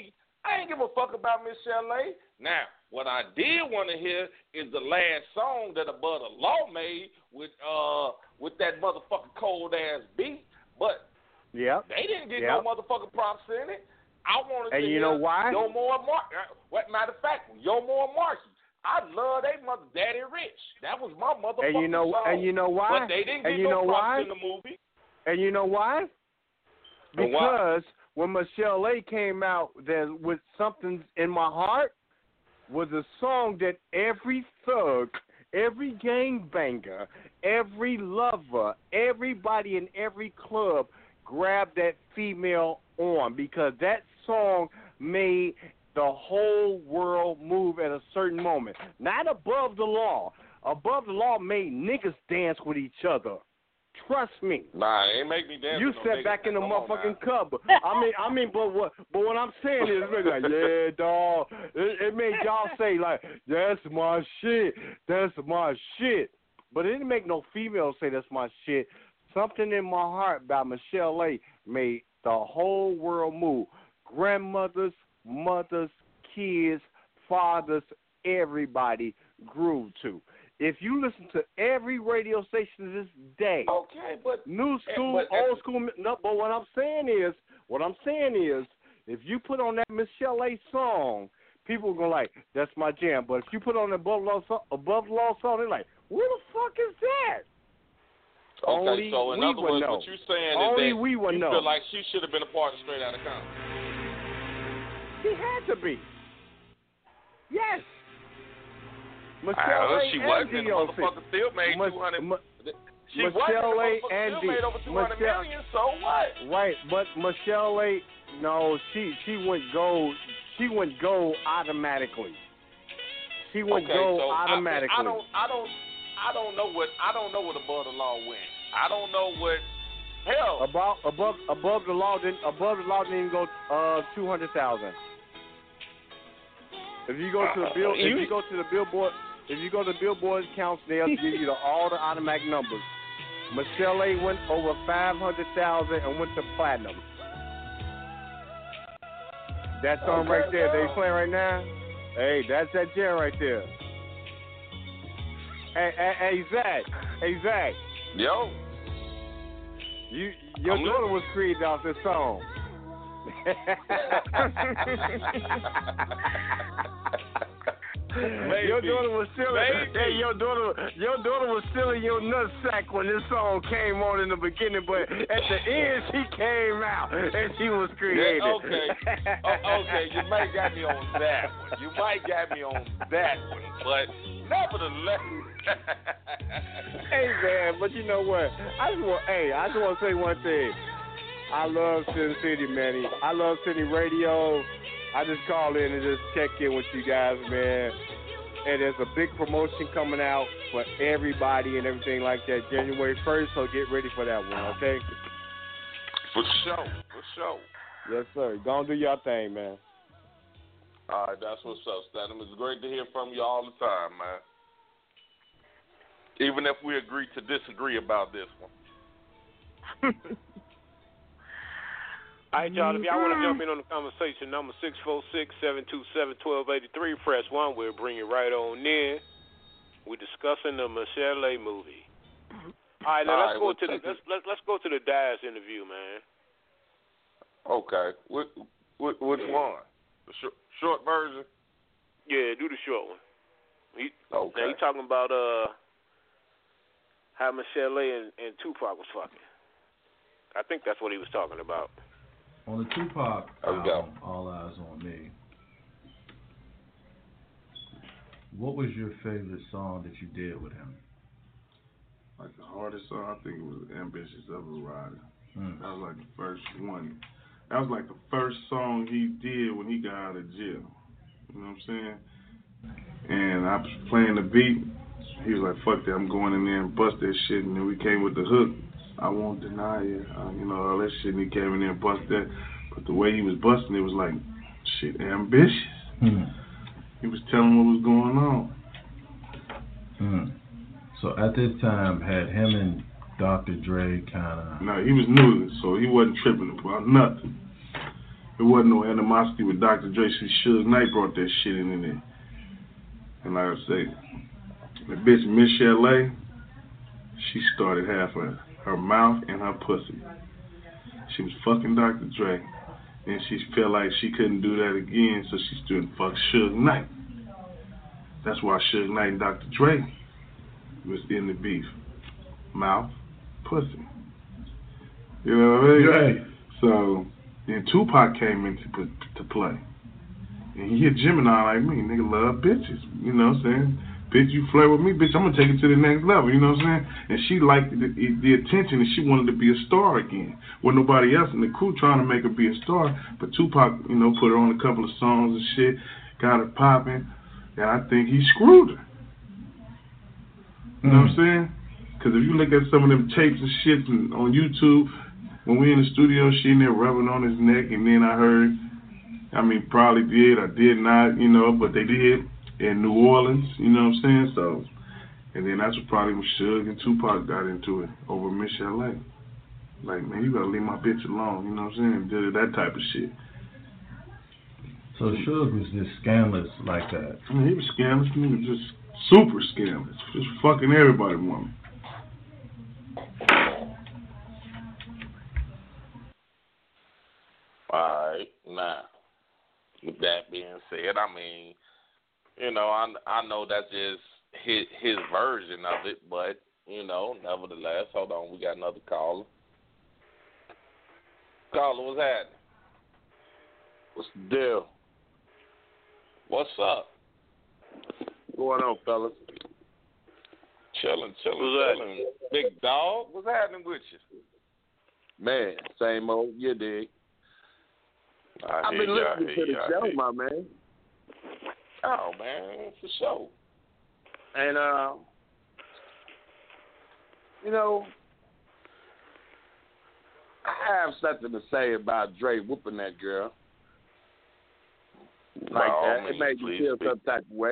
I ain't give a fuck about Miss Chalet. Now, what I did want to hear is the last song that Above the Law made with uh with that motherfucking cold ass beat, but yeah, they didn't get yep. no motherfucking props in it. I wanted and to you hear know why? Yo More Mar- What matter of fact, Yo More Marky. I love they mother Daddy Rich. That was my motherfucking and you know, song. And you know why? But they didn't and get you no know props why? in the movie. And you know why? And Because why? when Michelle A came out there with Something in My Heart was a song that every thug, every gangbanger, every lover, everybody in every club grabbed that female on because that song made the whole world move at a certain moment. Not Above the Law. Above the Law made niggas dance with each other. Trust me. Nah, it ain't make me dance. You with sat no back niggas. in the Come motherfucking cupboard. I mean, I mean, but what, but what I'm saying is, like, yeah, dog. It, it made y'all say like, that's my shit. That's my shit. But it didn't make no female say that's my shit. Something in My Heart by Michelle A made the whole world move. Grandmothers, mothers, kids, fathers, everybody grew to. If you listen to every radio station this day, okay, but new school, but, old school, no, but what I'm saying is, what I'm saying is, if you put on that Michelle A song, people are gonna like, that's my jam. But if you put on the Above Law song, Above Law song, they're like, what the fuck is that? Okay, Only so in we other would words, know. what you're saying Only is that we would you know. feel like she should have been a part of Straight Outta Compton. She had to be. Yes. Michelle Uh, A she and wasn't. The D O C. motherfucker still made Mas- two hundred. Ma- She Michelle wasn't. The A motherfucker and still D. made over two hundred Michelle- million. So what? Right, but Michelle A, no, she she went gold. She went gold automatically. She went okay, gold so automatically. I, I don't. I don't. I don't know what. I don't know what Above the Law went. I don't know what. Hell. Above above above the law didn't above the law didn't even go uh two hundred thousand. If you go to the bill, Uh, if you- you go to the Billboard, if you go to Billboard counts, they'll give you the, all the automatic numbers. Michelle A went over five hundred thousand and went to platinum. That song right there, they playing right now. Hey, that's that jam right there. Hey, hey, hey, Zach, hey, Zach. Yo. You, your I'm daughter was created off this song. Maybe. Your daughter was still Maybe. hey, your daughter your daughter was still in your nutsack when this song came on in the beginning, but at the end she came out and she was created. Yeah, okay. Oh, okay, you might got me on that one. You might got me on that one, but nevertheless. Hey man, but you know what? I just want hey, I just want to say one thing. I love Sin City, man. I love City Radio. I just call in and just check in with you guys, man. And there's a big promotion coming out for everybody and everything like that January first, so get ready for that one, okay? For sure, for sure. Yes, sir. Go and do your thing, man. All right, that's what's up, Statham. It's great to hear from you all the time, man. Even if we agree to disagree about this one. All right, y'all, if y'all want to jump in on the conversation, number six four six, seven two seven, one two eight three, press one. We'll bring you right on in. We're discussing the Michelle A movie. All right, now All let's right, go well, to the let's, let's let's go to the Diaz interview, man. Okay. Which, which, which one? The short, short version? Yeah, do the short one. He, Okay. Now, he talking about uh how Michelle A and, and Tupac was fucking. I think that's what he was talking about. On the Tupac Okay. album, All Eyes on Me, what was your favorite song that you did with him? Like the hardest song, I think it was Ambitious Ever Rider. Mm. That was like the first one. That was like the first song he did when he got out of jail. You know what I'm saying? And I was playing the beat. He was like, fuck that, I'm going in there and bust that shit. And then we came with the hook. I won't deny it. Uh, you know, all that shit. And he came in there and busted that. But the way he was busting it was like, shit, ambitious. Mm. He was telling what was going on. Mm. So at this time, had him and Doctor Dre kind of... No, he was new, so he wasn't tripping about nothing. there wasn't no animosity with Doctor Dre. So Suge Knight brought that shit in, in there. And like I say, the bitch Michelle A, she started half her, her mouth and her pussy. She was fucking Doctor Dre. And she felt like she couldn't do that again, so she stood and fucked Suge Knight. That's why Suge Knight and Doctor Dre was in the beef. Mouth, pussy. You know what I mean? Right. So then Tupac came into to play. And he hit Gemini like me. Nigga love bitches. You know what I'm saying? Bitch, you flirt with me, bitch, I'm gonna take it to the next level. You know what I'm saying? And she liked the, the attention, and she wanted to be a star again. With nobody else in the crew trying to make her be a star. But Tupac, you know, put her on a couple of songs and shit, got her popping. And I think he screwed her. You know what I'm saying? Because if you look at some of them tapes and shit on YouTube, when we in the studio, she in there rubbing on his neck, and then I heard, I mean, probably did or did not, you know, but they did in New Orleans, you know what I'm saying? So, and then that's what probably when Suge and Tupac got into it over Michelle A. Like, man, you gotta leave my bitch alone, you know what I'm saying? Did that type of shit. So Suge was just scandalous like that. I mean, he was scandalous, he was just super scandalous, just fucking everybody woman. Alright, now, with that being said, I mean, you know, I, I know that's just his, his version of it, but, you know, nevertheless, hold on, we got another caller. Caller, what's happening? What's the deal? What's up? What's going on, fellas? Chilling, chilling, What's chilling. Big dog, what's happening with you? Man, same old, you dig. I I've hear been you, I listening hear to the you, I show, hear you. my man. Oh, man, for sure. And, uh, you know, I have something to say about Dre whooping that girl. Like By all that. It means, made me please feel speak. some type of way.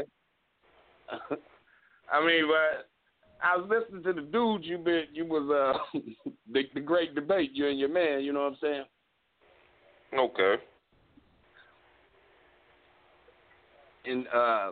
I mean, but I was listening to the dude you been, you was, uh, the, the great debate, you and your man, you know what I'm saying? Okay. And uh,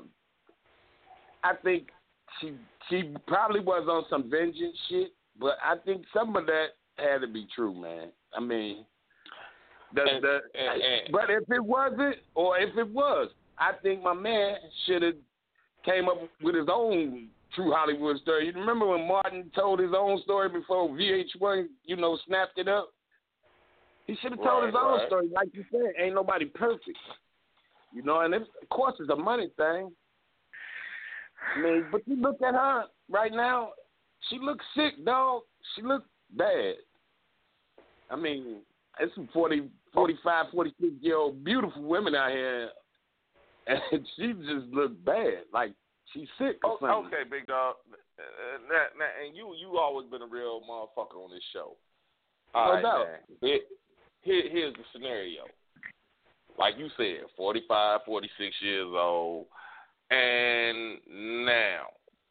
I think she she probably was on some vengeance shit, but I think some of that had to be true, man. I mean, the, And- the, and- and- but if it wasn't, or if it was, I think my man should have came up with his own true Hollywood story. You remember when Martin told his own story before V H one, you know, snapped it up? He should have told Right, his own right. story. Like you said, ain't nobody perfect. You know, and it's, of course it's a money thing. I mean, but you look at her right now, she looks sick, dog. She looks bad. I mean, it's some forty, forty-five, forty-six-year-old beautiful women out here, and she just looks bad. Like, she's sick or Oh, something. okay, big dog. Uh, now, now, and you you always been a real motherfucker on this show. All No right, doubt. man. Here, here, here's the scenario. Like you said, forty-five, forty-six years old, and now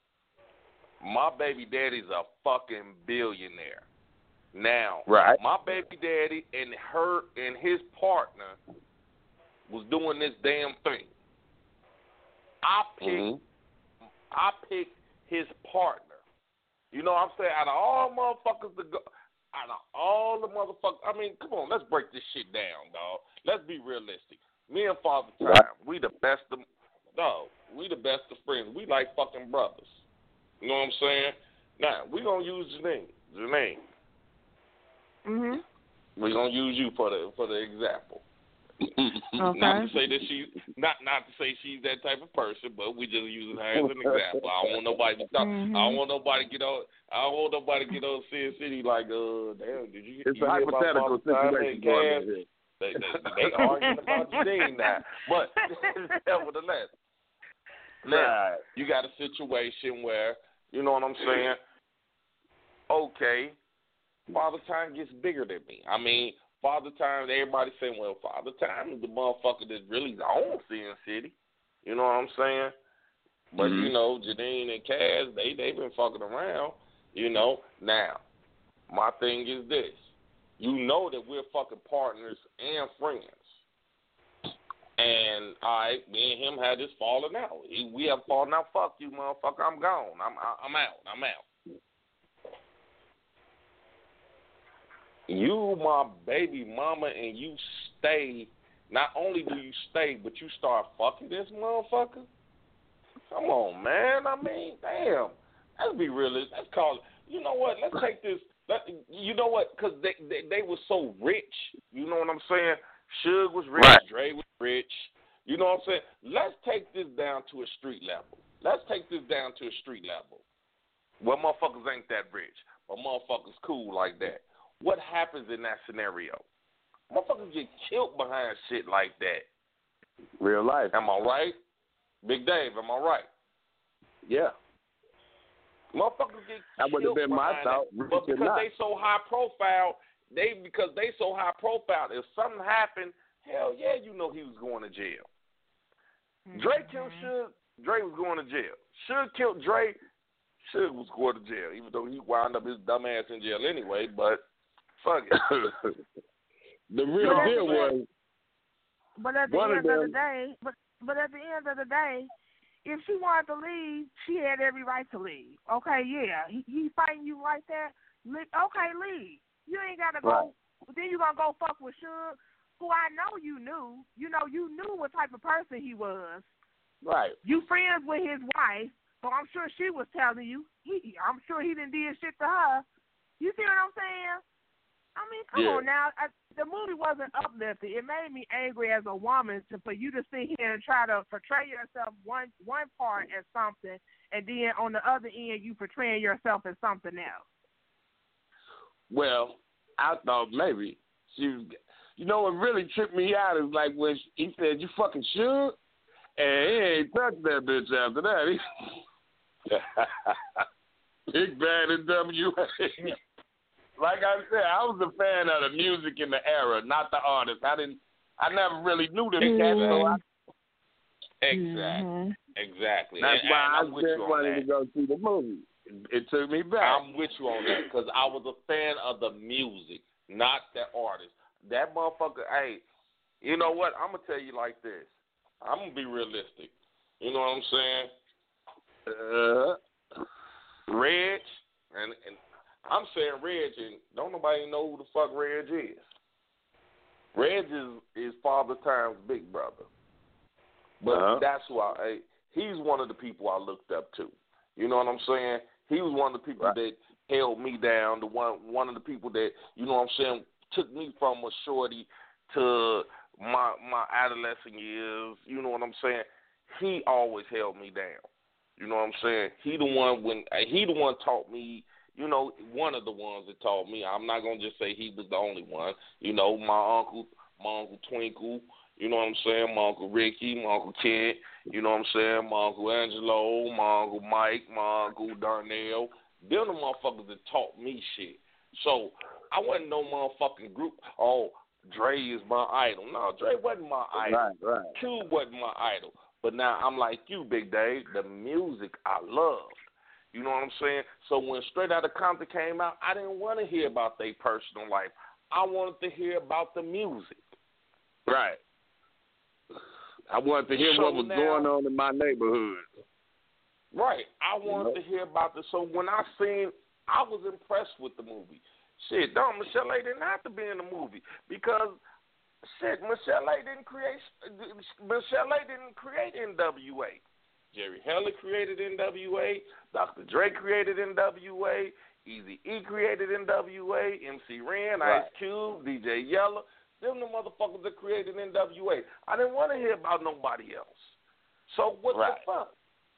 my baby daddy's a fucking billionaire. Now, Right. my baby daddy and her and his partner was doing this damn thing. I picked, Mm-hmm. I picked his partner. You know what I'm saying? Out of all motherfuckers to go, out of all the motherfuckers, I mean, come on, let's break this shit down, dog. Let's be realistic. Me and Father Time, Right. we the best of, dog, we the best of friends. We like fucking brothers. You know what I'm saying? Now, we going to use Janine. Janine. Mhm. We're gonna use you for the for the example. Okay. Not to say that she's not not to say she's that type of person, but we just using her as an example. I don't want nobody to talk. Mhm. I don't want nobody to get on. I don't want nobody to get on Sin City like, uh, damn, did you? It's you a hear about hypothetical Father Time situation and going Cass? on here. They, they, they arguing about Janine now, but nevertheless, now Right. you got a situation where you know what I'm saying. Okay. Father Time gets bigger than me. I mean, Father Time, everybody saying, well, Father Time is the motherfucker that really owns Sin City. You know what I'm saying? But, Mm-hmm. you know, Janine and Kaz, they, they been fucking around, you know. Now, my thing is this. You know that we're fucking partners and friends. And all right, me and him had this falling out. He, we have fallen out. Fuck you, motherfucker. I'm gone. I'm I'm out. I'm out. You, my baby mama, and you stay. Not only do you stay, but you start fucking this motherfucker. Come on, man. I mean, damn. Let's be realistic. Let's call it. You know what? Let's take this. Let, you know what? Because they, they they were so rich. You know what I'm saying? Suge was rich. Right. Dre was rich. You know what I'm saying? Let's take this down to a street level. Let's take this down to a street level. Well, motherfuckers ain't that rich, but motherfuckers cool like that. What happens in that scenario? Motherfuckers get killed behind shit like that. Real life. Am I right? Big Dave, am I right? Yeah. Motherfuckers get that would have been my thought. That, but because not. they so high profile, they because they so high profile, if something happened, hell yeah, you know he was going to jail. Mm-hmm. Dre killed Suge, Dre was going to jail. Suge killed Dre, Suge was going to jail, even though he wound up his dumb ass in jail anyway, but fuck it. The real but deal was. But at the one end of, of the day, but but at the end of the day, if she wanted to leave, she had every right to leave. Okay, yeah, he, he fighting you like that. Okay, leave. You ain't gotta go. Right. Then you gonna go fuck with Suge, who I know you knew. You know you knew what type of person he was. Right. You friends with his wife, so I'm sure she was telling you. He, I'm sure he didn't did shit to her. You see what I'm saying? I mean, come yeah. on now. I, the movie wasn't uplifting. It made me angry as a woman to for you to sit here and try to portray yourself one one part as something, and then on the other end you portraying yourself as something else. Well, I thought maybe she. You know what really tripped me out is like when he said you fucking Suge, and he ain't touched that bitch after that. He, Big Bad in W A. Like I said, I was a fan of the music in the era, not the artist. I didn't. I never really knew them exactly. cats. So I, exactly. Mm-hmm. Exactly. That's and, why and I I'm with just you on wanted that. to go see the movie. It, it took me back. I'm with you on that because I was a fan of the music, not the artist. That motherfucker. Hey, you know what? I'm gonna tell you like this. I'm gonna be realistic. You know what I'm saying? Uh, Reg and and. I'm saying Reg, and don't nobody know who the fuck Reg is. Reg is, is Father Time's big brother. But uh-huh. that's who I, he's one of the people I looked up to. You know what I'm saying? He was one of the people right. that held me down, the one one of the people that, you know what I'm saying, took me from a shorty to my my adolescent years. You know what I'm saying? He always held me down. You know what I'm saying? He the one when he the one taught me. You know, one of the ones that taught me. I'm not gonna just say he was the only one. You know, my uncle, my uncle Twinkle. You know what I'm saying? My uncle Ricky, my uncle Kent. You know what I'm saying? My uncle Angelo, my uncle Mike, my uncle Darnell. They're the motherfuckers that taught me shit. So I wasn't no motherfucking group. Oh, Dre is my idol. No, Dre wasn't my idol. Right, right. Cube wasn't my idol. But now I'm like you, Big Dave. The music I love. You know what I'm saying? So when Straight Outta Compton came out, I didn't want to hear about their personal life. I wanted to hear about the music. Right. I wanted to hear so what was now, going on in my neighborhood. Right. I wanted you know? to hear about this. So when I seen, I was impressed with the movie. Shit, no, Michelle A didn't have to be in the movie because, shit, Michelle A didn't create, Michelle A didn't create N W A. Jerry Heller created N W A. Doctor Dre created N W A. Eazy-E created N W A. M C Ren, right. Ice Cube, D J Yella. Them the motherfuckers that created N W A. I didn't want to hear about nobody else. So what right. the fuck?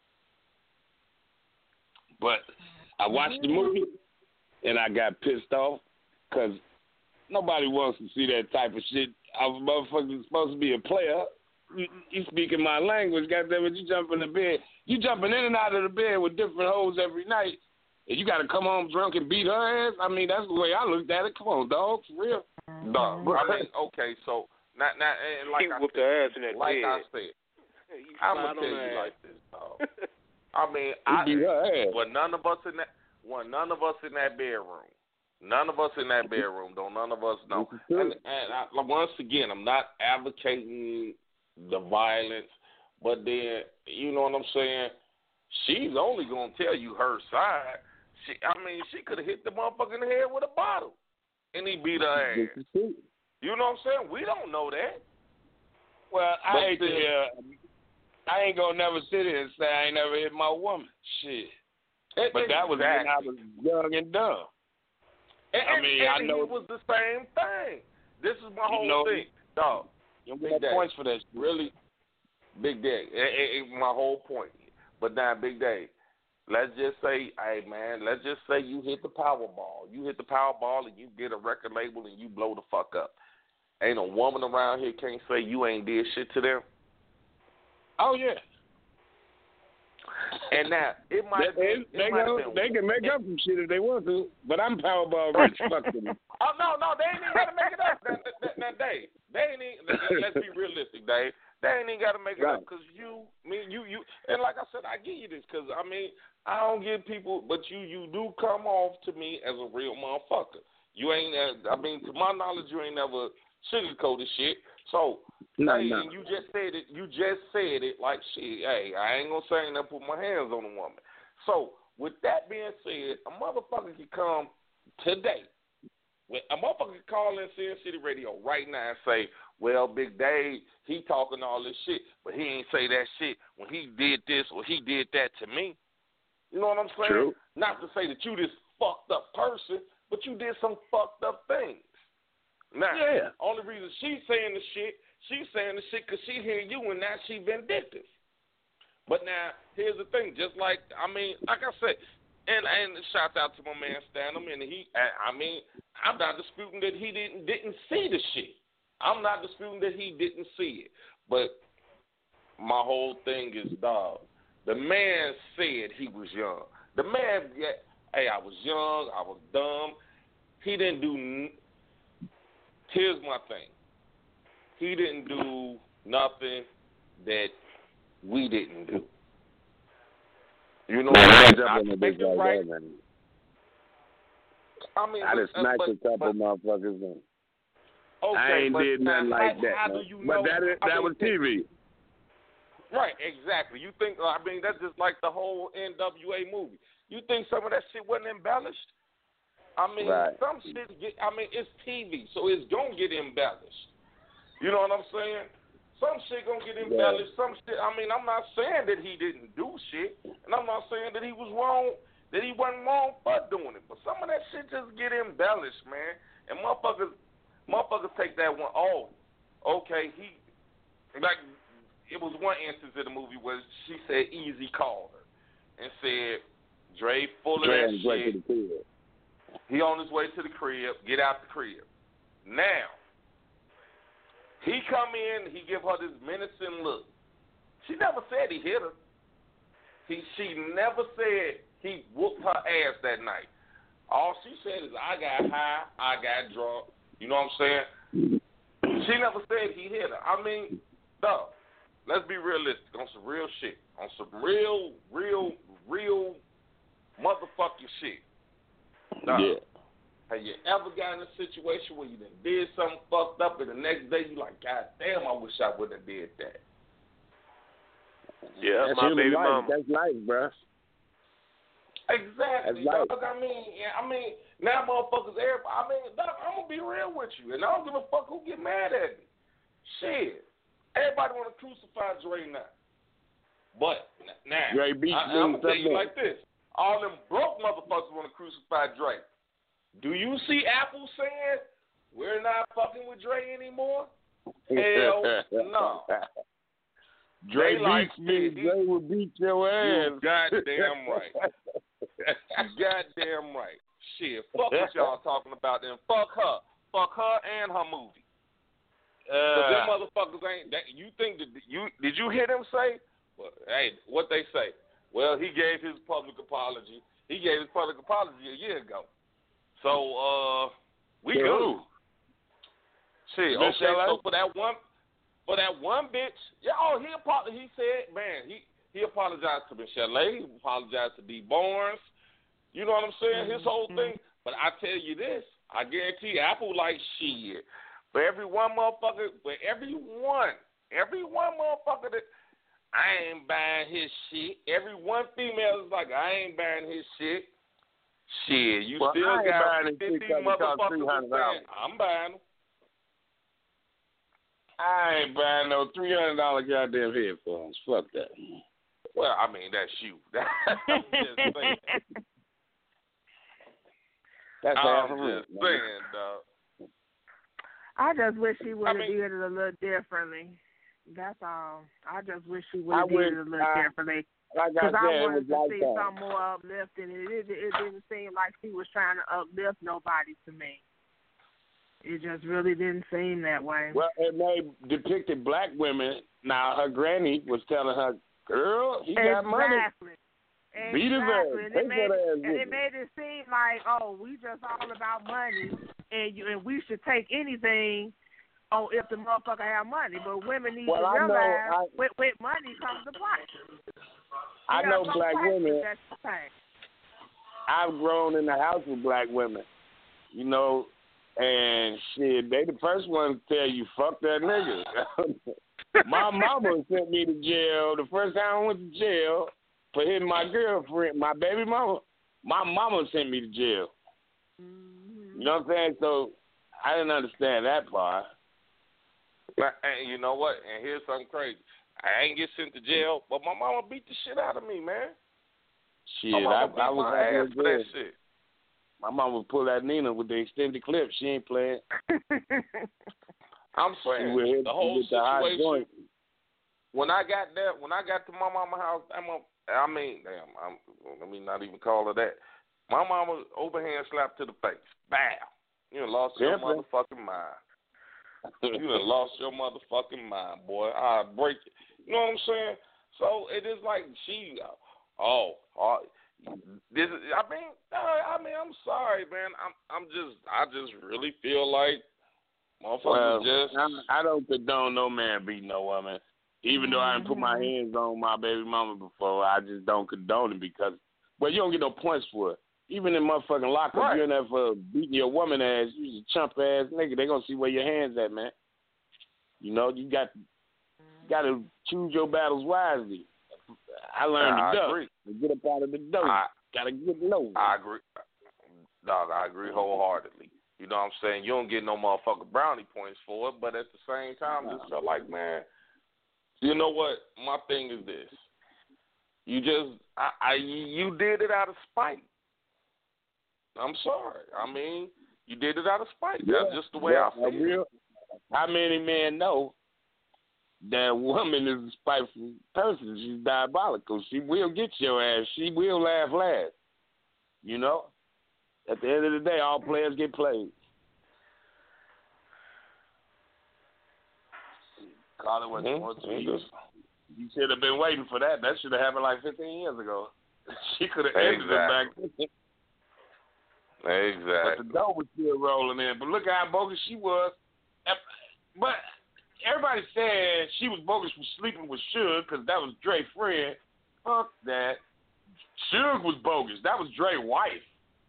But I watched the movie, and I got pissed off because nobody wants to see that type of shit. I was motherfucking supposed to be a player. You, you speaking my language, goddammit, you jump in the bed. You jumping in and out of the bed with different hoes every night, and you got to come home drunk and beat her ass? I mean, that's the way I looked at it. Come on, dog, for real. No, I mean, okay, so, not, not, and like he I whooped said, her ass in that like bed. I said, I'm going to tell you like this, dog. I mean, he I, beat her ass. well, none of us in that, well, none of us in that bedroom. None of us in that bedroom, don't none of us know. And, and I, once again, I'm not advocating the violence. But then, you know what I'm saying? She's only gonna tell you her side. She, I mean, she could have hit the motherfucker in the head with a bottle, and he beat her ass. You know what I'm saying? We don't know that. Well, I But hate to still- hear. I ain't gonna never sit here and say I ain't never hit my woman. Shit. But that was when I was young and dumb. And, I mean, and, I and know- it was the same thing. This is my You whole know- thing, dog. You Big get Day. points for that shit. Really, Big Day. It, it, it, my whole point. But now, Big Day, let's just say, hey man, let's just say you hit the Powerball. You hit the Powerball and you get a record label and you blow the fuck up. Ain't a woman around here can't say you ain't did shit to them. Oh yeah. And now it might have They, been. they, It might go, have been they can make up some shit if they want to, but I'm Powerball rich. Fuck them. Oh no, no, they ain't even gotta make it up. Now, now, now, Dave, they ain't even. Let's be realistic, Dave. They ain't even gotta make it Right. up because you, me, you, you, and like I said, I give you this because I mean, I don't give people, but you, you do come off to me as a real motherfucker. You ain't. Uh, I mean, to my knowledge, you ain't never sugarcoated shit. So, No, hey, no. and you just said it. You just said it like shit. Hey, I ain't gonna say I ain't never put my hands on a woman. So, with that being said, a motherfucker can come today. A motherfucker can call in Sin City Radio right now and say, well, Big Dave, he talking all this shit, but he ain't say that shit when he did this or he did that to me. You know what I'm saying? True. Not to say that you this fucked up person, but you did some fucked up things. Now, Yeah. only reason she's saying the shit, she's saying the shit because she hear you and now she vindictive. But now, here's the thing. Just like, I mean, like I said, and and shout out to my man Stanham, and he, I mean, I'm not disputing that he didn't didn't see the shit. I'm not disputing that he didn't see it. But my whole thing is, dog, the man said he was young. The man, yeah, hey, I was young, I was dumb. He didn't do, n- here's my thing. He didn't do nothing that we didn't do. You know, Man, I not jump on to the make bitch it like right. that, man. I mean, I but- just smacked but, a couple but, motherfuckers in. okay, I ain't but did nothing now, like how, that, how man. do you But know? that is, I that mean, was T V. Right, exactly. You think? I mean, that's just like the whole N W A movie. You think some of that shit wasn't embellished? I mean, Right. some shit get. I mean, it's T V, so it's gonna get embellished. You know what I'm saying? Some shit gonna get embellished. Yeah. Some shit. I mean, I'm not saying that he didn't do shit, and I'm not saying that he was wrong. That he wasn't wrong for doing it. But some of that shit just get embellished, man. And motherfuckers, motherfuckers take that one. Oh, okay. He like. It was one instance in the movie where she said Easy called her and said, Dre full of Dre that on his way to shit. the crib. He on his way to the crib. Get out the crib. Now, he come in, he give her this menacing look. She never said he hit her. He She never said he whooped her ass that night. All she said is, I got high, I got drunk. You know what I'm saying? She never said he hit her. I mean, dog. Let's be realistic on some real shit. On some real, real, real motherfucking shit. Nah. Yeah. Have you ever gotten in a situation where you done did something fucked up and the next day you like, God damn, I wish I wouldn't have did that. Yeah, That's my human baby life. mama. That's life, bro. Exactly, That's dog. I mean, yeah, I mean, now motherfuckers, everybody, I mean, dog, I'm gonna be real with you, and I don't give a fuck who get mad at me. Shit, everybody wanna crucify Dre now, but now, Dre beat I, me I'm gonna tell you something. like this: all them broke motherfuckers wanna crucify Dre. Do you see Apple saying we're not fucking with Dre anymore? Hell no. Dre They like beats me. shit. Dre will beat your ass. You goddamn right. You goddamn right. Shit, fuck what y'all talking about then. Fuck her. Fuck her and her movie. Cause them Uh, motherfuckers ain't. That, you think that you did you hear them say? Well, hey, what they say? Well, he gave his public apology. He gave his public apology a year ago. So uh, we To good. who? Shit. Michelle Okay. A? So for that one, for that one bitch, yeah. Oh, he apo- He said, man, he he apologized to Michelle A. He apologized to D. Barnes. You know what I'm saying? His whole thing. But I tell you this, I guarantee Apple like shit. For every one motherfucker, for every one every one motherfucker that I ain't buying his shit. Every one female is like, I ain't buying his shit. Shit, you well, still got fifty motherfuckers saying, I'm buying them. I ain't buying no three hundred dollar goddamn headphones. Fuck that. Well, I mean, that's you. I'm just saying. That's I'm half a just rent, saying, dog. I just wish she would have I mean, did it a little differently. That's all. I just wish she would I have did wish, it a little uh, differently. Like I Because said, I it wanted was to see lifetime. something more uplifting. It, it, it didn't seem like she was trying to uplift nobody to me. It just really didn't seem that way. Well, it may depicted black women. Now, her granny was telling her, girl, he exactly. got money. Beat his ass. Exactly. And Take it made, that ass and with it made it seem like, oh, we just all about money, and you and we should take anything. Oh, if the motherfucker have money, but women need Well, to I know, realize I- with, with money comes the price. I You know some black prices women. that's the thing. I've grown in the house with black women, you know, and shit, they the first one to tell you, fuck that nigga. My mama sent me to jail the first time I went to jail for hitting my girlfriend, my baby mama. My mama sent me to jail. Mm-hmm. You know what I'm saying? So I didn't understand that part. But, and you know what? And here's something crazy. I ain't get sent to jail, but my mama beat the shit out of me, man. Shit, my I, mama beat I was my ass for that shit. My mama would pull that Nina with the extended clip. She ain't playing. I'm saying hit, the whole the situation. When I got there, when I got to my mama's house, I'm a, I mean, damn, I'm, let me not even call her that. My mama overhand slap to the face. Bow. You done lost your Definitely. motherfucking mind. You done lost your motherfucking mind, boy. I break it. You know what I'm saying? So it is like she, oh, oh this is, I mean, I mean, I'm sorry, man. I'm, I'm just, I just really feel like motherfuckers Well, just. I, I don't condone no man beating no woman. Even though I didn't put my hands on my baby mama before, I just don't condone it because, well, you don't get no points for it. Even in motherfucking lockup, Right. you're in there for beating your woman ass. You a chump ass nigga. They gonna see where your hands at, man. You know, you got got to choose your battles wisely. I learned I to duck. agree. To get up out of the dough. I, Gotta get low. I agree. Dog, I agree wholeheartedly. You know what I'm saying? You don't get no motherfucking brownie points for it, but at the same time, just felt like, man, you know what? My thing is this. You just, I, I, you did it out of spite. I'm sorry. I mean, you did it out of spite. That's Yeah. just the way Yeah, I feel. real, how many men know that a woman is a spiteful person? She's diabolical. She will get your ass. She will laugh last. You know? At the end of the day, all players get played. Call it what you want to. You, you should have been waiting for that. That should have happened like fifteen years ago. She could have ended it back then. Exactly. But the dough was still rolling in. But look how bogus she was. But everybody said she was bogus for sleeping with Suge because that was Dre's friend. Fuck that. Suge was bogus. That was Dre's wife.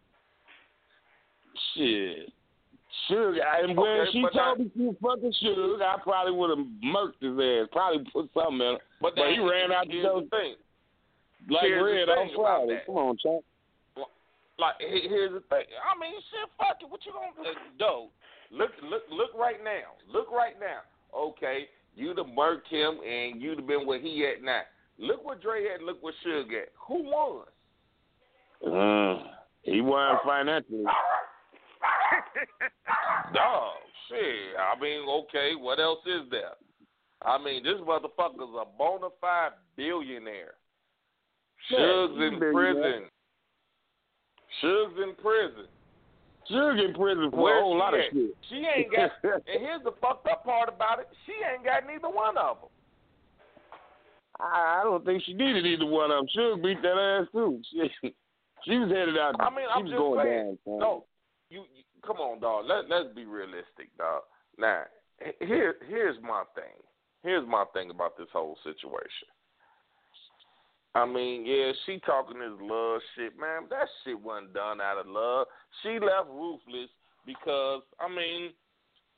Shit. Suge, and when Okay, she but told that- me she was fucking Suge, I probably would have murked his ass. Probably put something in him. But, But he that- ran out the here's door the thing. like Here's the red on thing about Friday. that. Come on, champ. Like, he- here's the thing. I mean, shit, fuck it. What you gonna do? Look, look, look right now. Look right now. Okay, you'd have murked him, and you'd have been where he at now. Look what Dre at. Look what Suge at. Who won? Uh, he won financially. Dog, shit. I mean, okay, what else is there? I mean, this motherfucker's a bona fide billionaire. Yeah, Suge's he's a in billionaire. prison. Suge's in prison. Suge in prison for Where's a whole she lot of at? shit. She ain't got, and here's the fucked up part about it, she ain't got neither one of them. I, I don't think she needed either one of them. Suge beat that ass too. She, she was headed out. I mean, she I'm was just going saying. down. No, you, you come on, dog. Let let's be realistic, dog. Now, here here's my thing. Here's my thing about this whole situation. I mean, yeah, she talking this love shit, man. That shit wasn't done out of love. She left Ruthless because, I mean,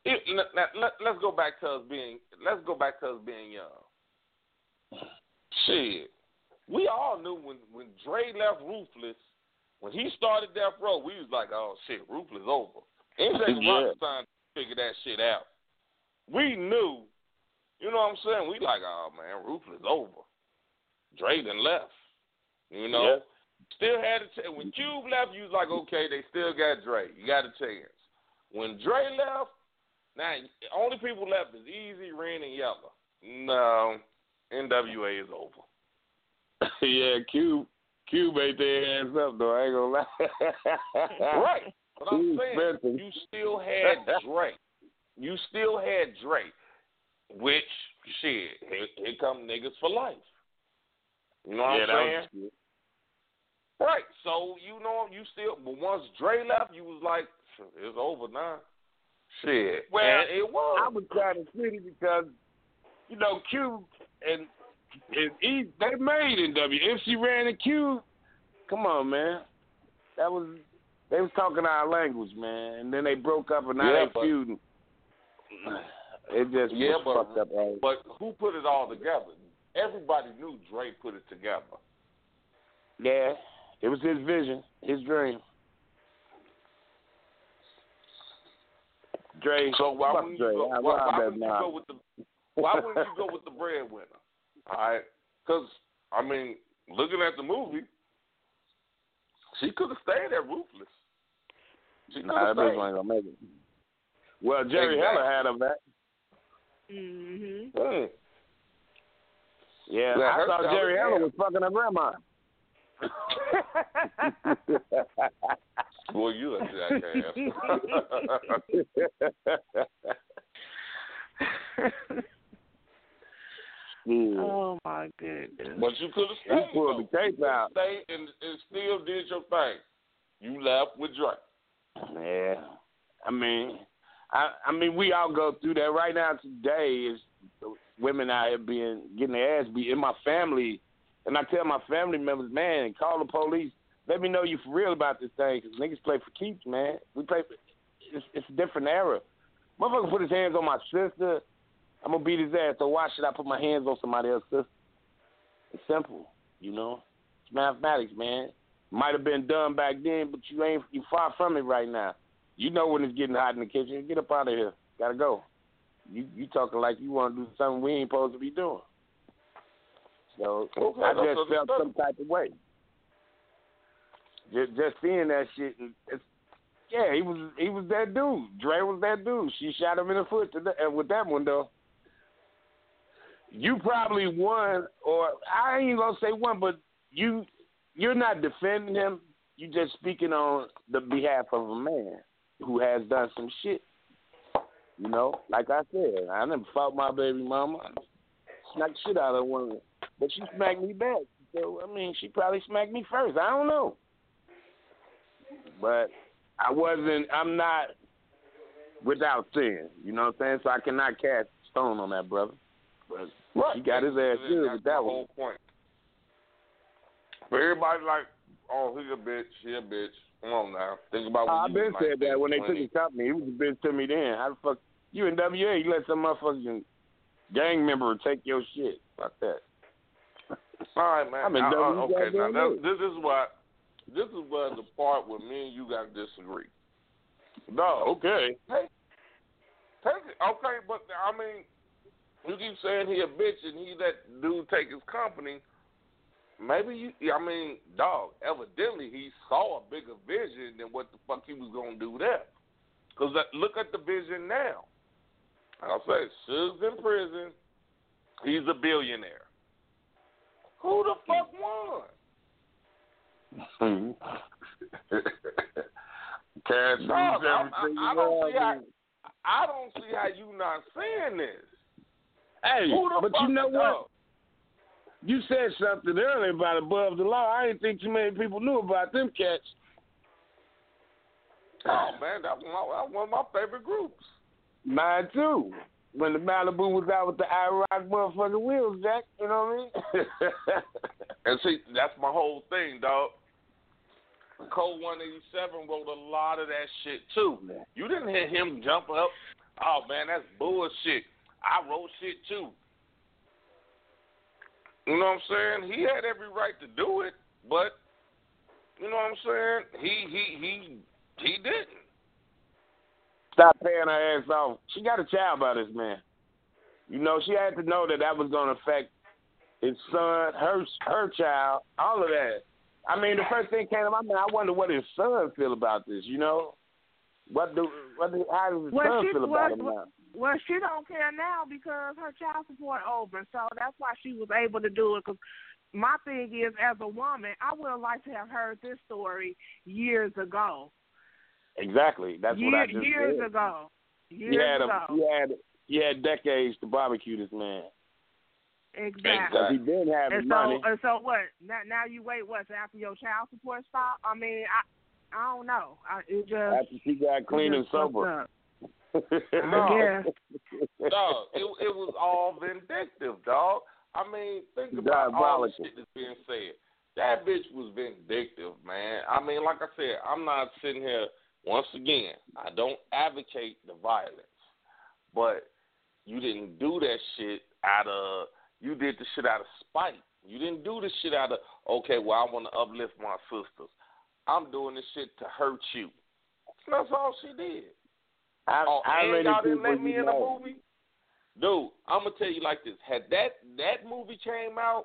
it, let, let, let's go back to us being. Let's go back to us being young. Shit, we all knew when when Dre left Ruthless, when he started Death Row, we was like, oh shit, Ruthless over. It ain't taking Yeah. rocket time to figure that shit out. We knew, you know what I'm saying? We like, oh man, Ruthless over. Dre done left. You know? Yeah. Still had a chance. When Cube left, you was like, okay, they still got Dre. You got a chance. When Dre left, now only people left is Easy, Ren, and Yella. No, N W A is over. Yeah, Cube, Cube ate their ass up though. I ain't gonna lie. Right. But I'm He's saying, expensive. you still had Dre. You still had Dre, which, shit, here, here come niggas for life. You know what Yeah, I'm that saying? was Right. So, you know, you still, but once Dre left, you was like, it's over now. Shit. Well, and it was. I was kind of shitty because, you know, Cube and, and he, they made N W A. If she ran a Cube, come on, man. That was, they was talking our language, man. And then they broke up and now Yeah, they but- feuding. It just Yeah, was but, fucked up. Right? but who put it all together? Everybody knew Dre put it together. Yeah, it was his vision, his dream. Dre, So why fuck wouldn't Dre. you go, I why, robbed why that wouldn't you now. go with the why wouldn't you go with the breadwinner? All right, because I mean, looking at the movie, she could have stayed at Ruthless. She could Nah, have that bitch stayed. ain't gonna make it. Well, Jerry Exactly. Heller had her back. Mhm. Mm. Yeah, Yeah, I her thought style Jerry is Heller bad. was fucking her grandma. Boy, you a jackass. Yeah. Oh my goodness. But you could have He stayed. pulled though. the tape You coulda out. stayed and, and still did your thing. You left with Dre. Yeah, I mean, I I mean, we all go through that right now. Today is women out here being getting their ass beat in my family, and I tell my family members, man, call the police. Let me know you for real about this thing, because niggas play for keeps, man. We play for, it's, it's a different era. Motherfucker put his hands on my sister, I'm gonna beat his ass. So why should I put my hands on somebody else's sister? It's simple, you know. It's mathematics, man. Might have been done back then, but you ain't you far from it right now. You know when it's getting hot in the kitchen. Get up out of here. Gotta go. You you talking like you want to do something we ain't supposed to be doing. So Okay, I that's just felt understandable. some type of way. Just just seeing that shit, and it's, yeah, he was he was that dude. Dre was that dude. She shot him in the foot to the, and with that one though. You probably won, or I ain't gonna say won, but you you're not defending him. You just speaking on the behalf of a man who has done some shit. You know, like I said, I never fought my baby mama. I smacked the shit out of one, but she smacked me back. So I mean, she probably smacked me first. I don't know, but I wasn't. I'm not without sin. You know what I'm saying? So I cannot cast stone on that brother. But Right. he got his ass That's good with the that one. whole point. But everybody like, oh, he a bitch, he a bitch. Come on now. Think about what I've you been was said that when they took nineteen, his company. He was a bitch to me then. How the fuck you in W A? You let some motherfucking gang member take your shit like that. All right, man. I'm in I- I- W okay, now goddamn that, this is what this is where the part where me and you got to disagree. No, Okay. take, take it. Okay, but I mean, you keep saying he a bitch and he let dude take his company. Maybe you, I mean, dog, evidently he saw a bigger vision than what the fuck he was going to do there. Because look at the vision now. Like I say, Suge's in prison. He's a billionaire. Who the fuck won? Cash No, I, I, everything I you don't have, see how man. I don't see how you not seeing this. Hey, Who the but fuck you know is what? up? You said something earlier about above the law. I didn't think too many people knew about them cats. Oh man, that's one, that's one of my favorite groups. Mine too. When the Malibu was out with the IROC motherfucking wheels, Jack, you know what I mean? And see, that's my whole thing, dog. Code one eighty-seven wrote a lot of that shit too. You didn't hear him jump up Oh man, that's bullshit. I wrote shit too. You know what I'm saying? He had every right to do it, but you know what I'm saying? He he he he didn't. Stop paying her ass off. She got a child by this man. You know, she had to know that that was going to affect his son, her her child, all of that. I mean, the first thing came to my mind, I wonder what his son feel about this, you know? What do, what do how does his well, son she, feel well, about him now? Well, she don't care now because her child support over, so that's why she was able to do it. Because my thing is, as a woman, I would have liked to have heard this story years ago. Exactly. That's Year, what I just Years said. ago. Years you had ago. A, you, had, you had decades to barbecue this man. Exactly. Because he didn't have and the so, money. And so what? Now, now you wait, what's after your child support stop? I mean, I I don't know. I, it just, after she got clean and sober. no, yeah. dog, it, it was all vindictive, dog. I mean, think about all the shit that's being said. That bitch was vindictive, man. I mean, like I said, I'm not sitting here, once again, I don't advocate the violence. But you didn't do that shit out of, you did the shit out of spite. You didn't do this shit out of, okay, well, I want to uplift my sisters. I'm doing this shit to hurt you. That's all she did. I, oh, I and really y'all didn't let me in the know. movie? Dude, I'm going to tell you like this. Had that, that movie came out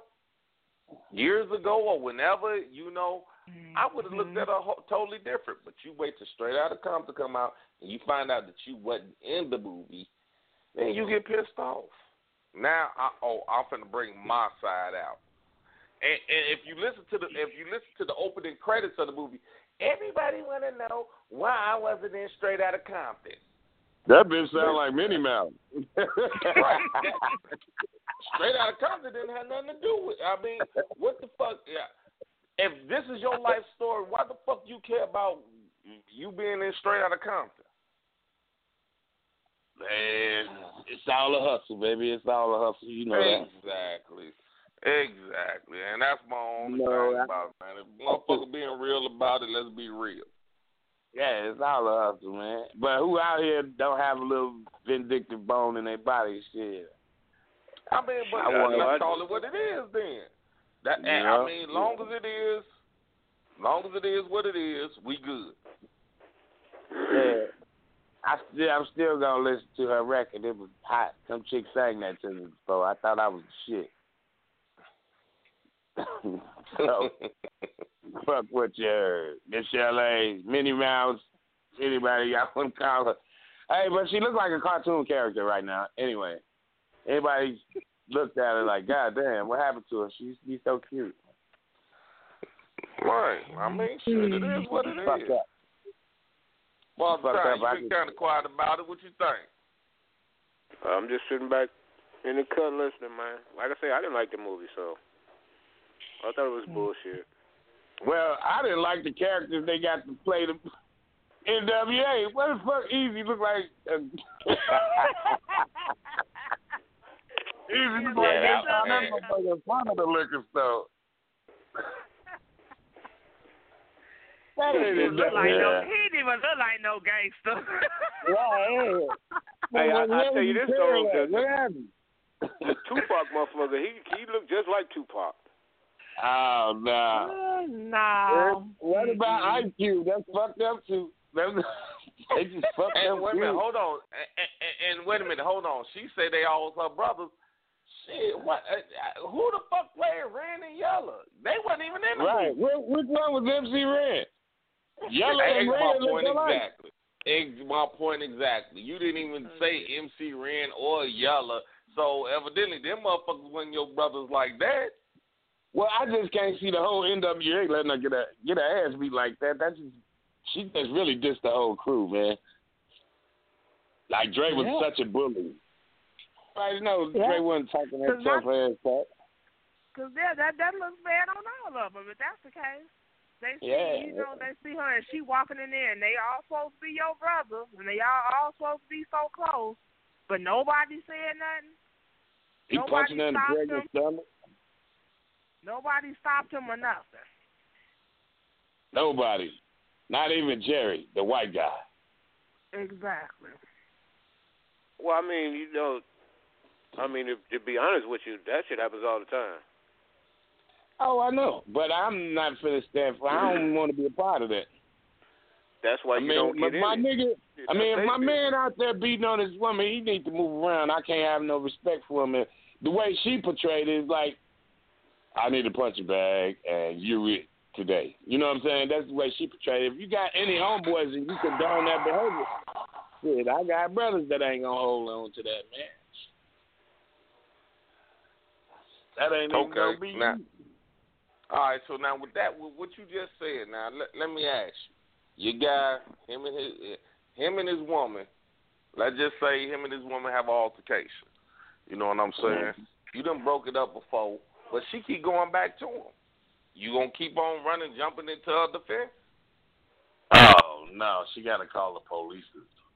years ago or whenever, you know, mm-hmm. I would have looked at her ho- totally different. But you wait till Straight Outta Compton come out and you find out that you wasn't in the movie, then you get pissed off. Now, I, oh, I'm finna bring my side out. And, and if you listen to the if you listen to the opening credits of the movie, everybody want to know why I wasn't in Straight Outta Compton. That bitch sound like Minnie Mouse. Right. Straight Outta Compton didn't have nothing to do with it. I mean, what the fuck? Yeah. If this is your life story, why the fuck you care about you being in Straight Outta Compton? Man, it's all a hustle, baby. It's all a hustle. You know exactly. that. Exactly. Exactly. And that's my only no, thing I, about it, man. If motherfucker being real about it, let's be real. Yeah, it's all a hustle, man. But who out here don't have a little vindictive bone in their body? Shit. I mean, but I let's I, call it what it is then. That yeah. I mean, long as it is, long as it is what it is, we good. Yeah. I still, I'm still gonna listen to her record. It was hot. Some chick sang that to me before. I thought I was shit. So, fuck what you heard. Michelle A, Minnie Mouse, anybody y'all want to call her. Hey, but she looks like a cartoon character right now. Anyway, anybody looked at her like, God damn, what happened to her? She used to be so cute. Right. I mean, shit, it is what it Fuck is. Up. Well, Fuck Ty, up, you been kind of quiet about it. What you think? I'm just sitting back in the cut listening, man. Like I say, I didn't like the movie, so I thought it was bullshit. Well, I didn't like the characters they got to play the N W A. What the fuck Easy look like? Uh, Easy look like yeah, that motherfucker in front of the liquor store. That he, didn't look like yeah. no, he didn't even look like no gangster. Yeah, hey, I, I tell you this though, the, what happened? The Tupac motherfucker, he he looked just like Tupac. Oh no. Uh, no. What about Ice Cube? That's fucked up too. They just fucked and up. Wait a minute, hold on. And, and, and wait a minute, hold on. She said they all was her brothers. Shit, what? Uh, who the fuck played Ren and Yella? They wasn't even in the right. movie. Right. Which one was M C Ren? Yella and Ren look alike. Exactly. Ex- my point exactly. You didn't even say M C Ren or Yella, so evidently them motherfuckers wasn't your brothers like that. Well, I just can't see the whole N W A letting her get a get her ass beat like that. That's just she just really dissed the whole crew, man. Like Dre was yeah. such a bully. I know yeah. Dre wasn't talking that tough ass talk. Cause yeah, that that looks bad on all of them. If that's the case, they see yeah. you know they see her and she walking in there, and they all supposed to be your brothers, and they all all supposed to be so close, but nobody said nothing. He nobody punching in the pregnant stomach. Nobody stopped him or nothing. Nobody. Not even Jerry, the white guy. Exactly. Well, I mean, you know, I mean, to, to be honest with you, that shit happens all the time. Oh, I know, but I'm not finna stand for. I don't want to be a part of that. That's why I you mean, don't get my in nigga. it. I mean, if my That's man out there beating on his woman, he needs to move around. I can't have no respect for him. And the way she portrayed it is like, I need a punching bag, and you it today. You know what I'm saying? That's the way she portrayed it. If you got any homeboys and you condone that behavior, shit, I got brothers that ain't gonna hold on to that, man. That ain't even Okay. gonna be Now, you. all right. So now with that, with what you just said, now let, let me ask you. Your guy, him and his, him and his woman. Let's just say him and his woman have an altercation. You know what I'm saying? Mm-hmm. You done broke it up before, but she keep going back to him. You gonna keep on running, jumping into her defense? Oh no, she gotta call the police.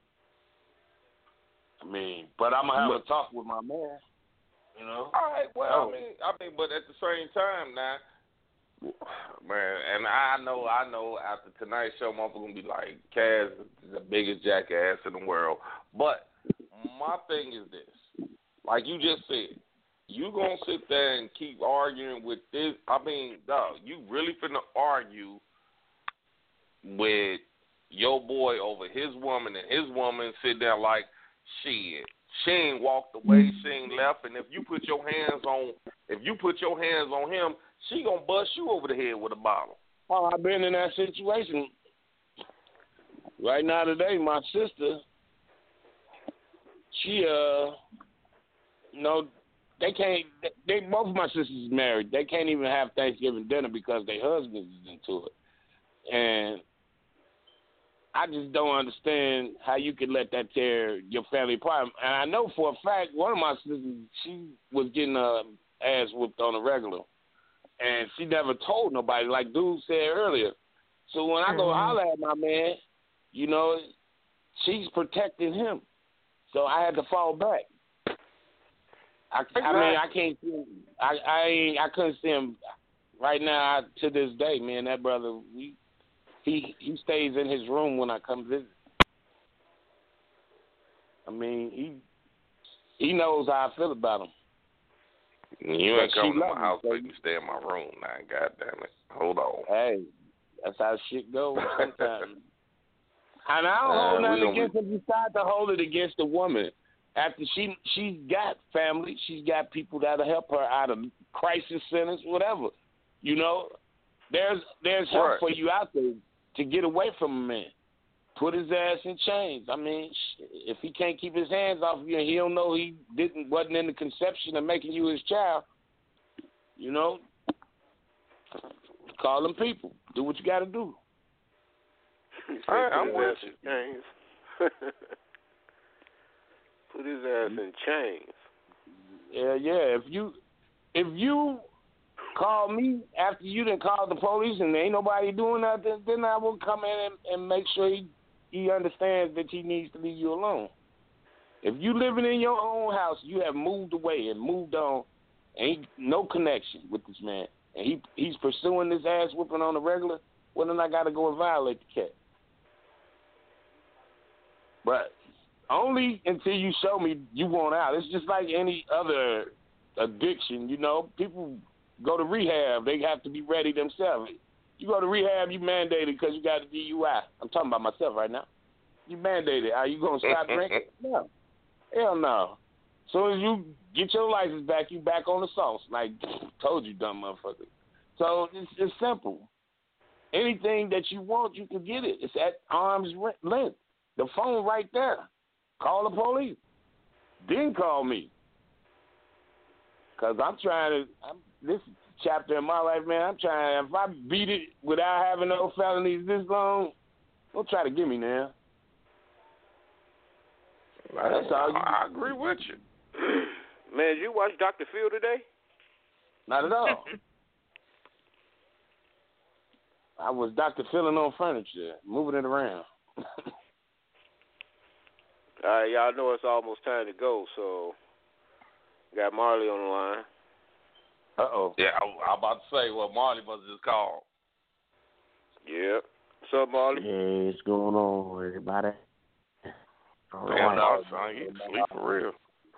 I mean, but I'm gonna have a talk with my man. You know. All right. Well, oh. I mean, I mean, but at the same time, now, man, and I know, I know, after tonight's show, motherfucker gonna be like, Kaz is the biggest jackass in the world. But my thing is this: like you just said, you gonna sit there and keep arguing with this? I mean, dog, you really finna argue with your boy over his woman, and his woman sit there like, shit. She ain't walked away, she ain't left, and if you put your hands on, if you put your hands on him, she gonna bust you over the head with a bottle. Oh, I've been in that situation. Right now today, my sister, she uh, you know, they can't. They both of my sisters is married. They can't even have Thanksgiving dinner because their husbands is into it, and I just don't understand how you could let that tear your family apart. And I know for a fact one of my sisters, she was getting her ass whooped on a regular, and she never told nobody, like dude said earlier. So when I go holler at my man, you know, she's protecting him. So I had to fall back. I, I mean, I can't see him. I I, ain't, I couldn't see him right now. To this day, man, that brother, we. He he stays in his room when I come visit. I mean, he he knows how I feel about him. You ain't coming to my house, so you can stay in my room now. God damn it! Hold on. Hey, that's how shit goes sometimes. And I don't uh, hold nothing against him. You start to hold it against the woman. After she she's got family, she's got people that'll help her out of crisis centers, whatever. You know, there's there's help right. for you out there. To get away from a man, put his ass in chains. I mean, if he can't keep his hands off of you, and he don't know he didn't wasn't in the conception of making you his child, you know, call them people. Do what you got to do. All right, I'm with you. Chains. Put his ass in chains. Yeah, yeah. If you, if you. Call me after you done called the police and ain't nobody doing nothing, then I will come in and, and make sure he, he understands that he needs to leave you alone. If you living in your own house, you have moved away and moved on, ain't no connection with this man, and he he's pursuing this ass whooping on the regular, well then I got to go and violate the cat. But only until you show me you want out. It's just like any other addiction, you know. People go to rehab. They have to be ready themselves. You go to rehab, you mandated because you got a D U I. I'm talking about myself right now. You mandated. Are you going to stop drinking? No. Hell no. As soon as you get your license back, you back on the sauce. Like, told you, dumb motherfucker. So it's, it's simple. Anything that you want, you can get it. It's at arm's length. The phone right there. Call the police. Then call me. Because I'm trying to, I'm, this chapter in my life, man, I'm trying, if I beat it without having no felonies this long, don't try to get me now. That's all you I agree with you. Man, did you watch Doctor Phil today? Not at all. I was Doctor Philling on furniture, moving it around. All right, y'all know it's almost time to go, so got Marley on the line. Uh-oh. Yeah, I, I'm about to say, well, Marley must just call. Yep. What's up, Marley? Hey, what's going on, everybody? All Damn, right. no, son, you sleep for real.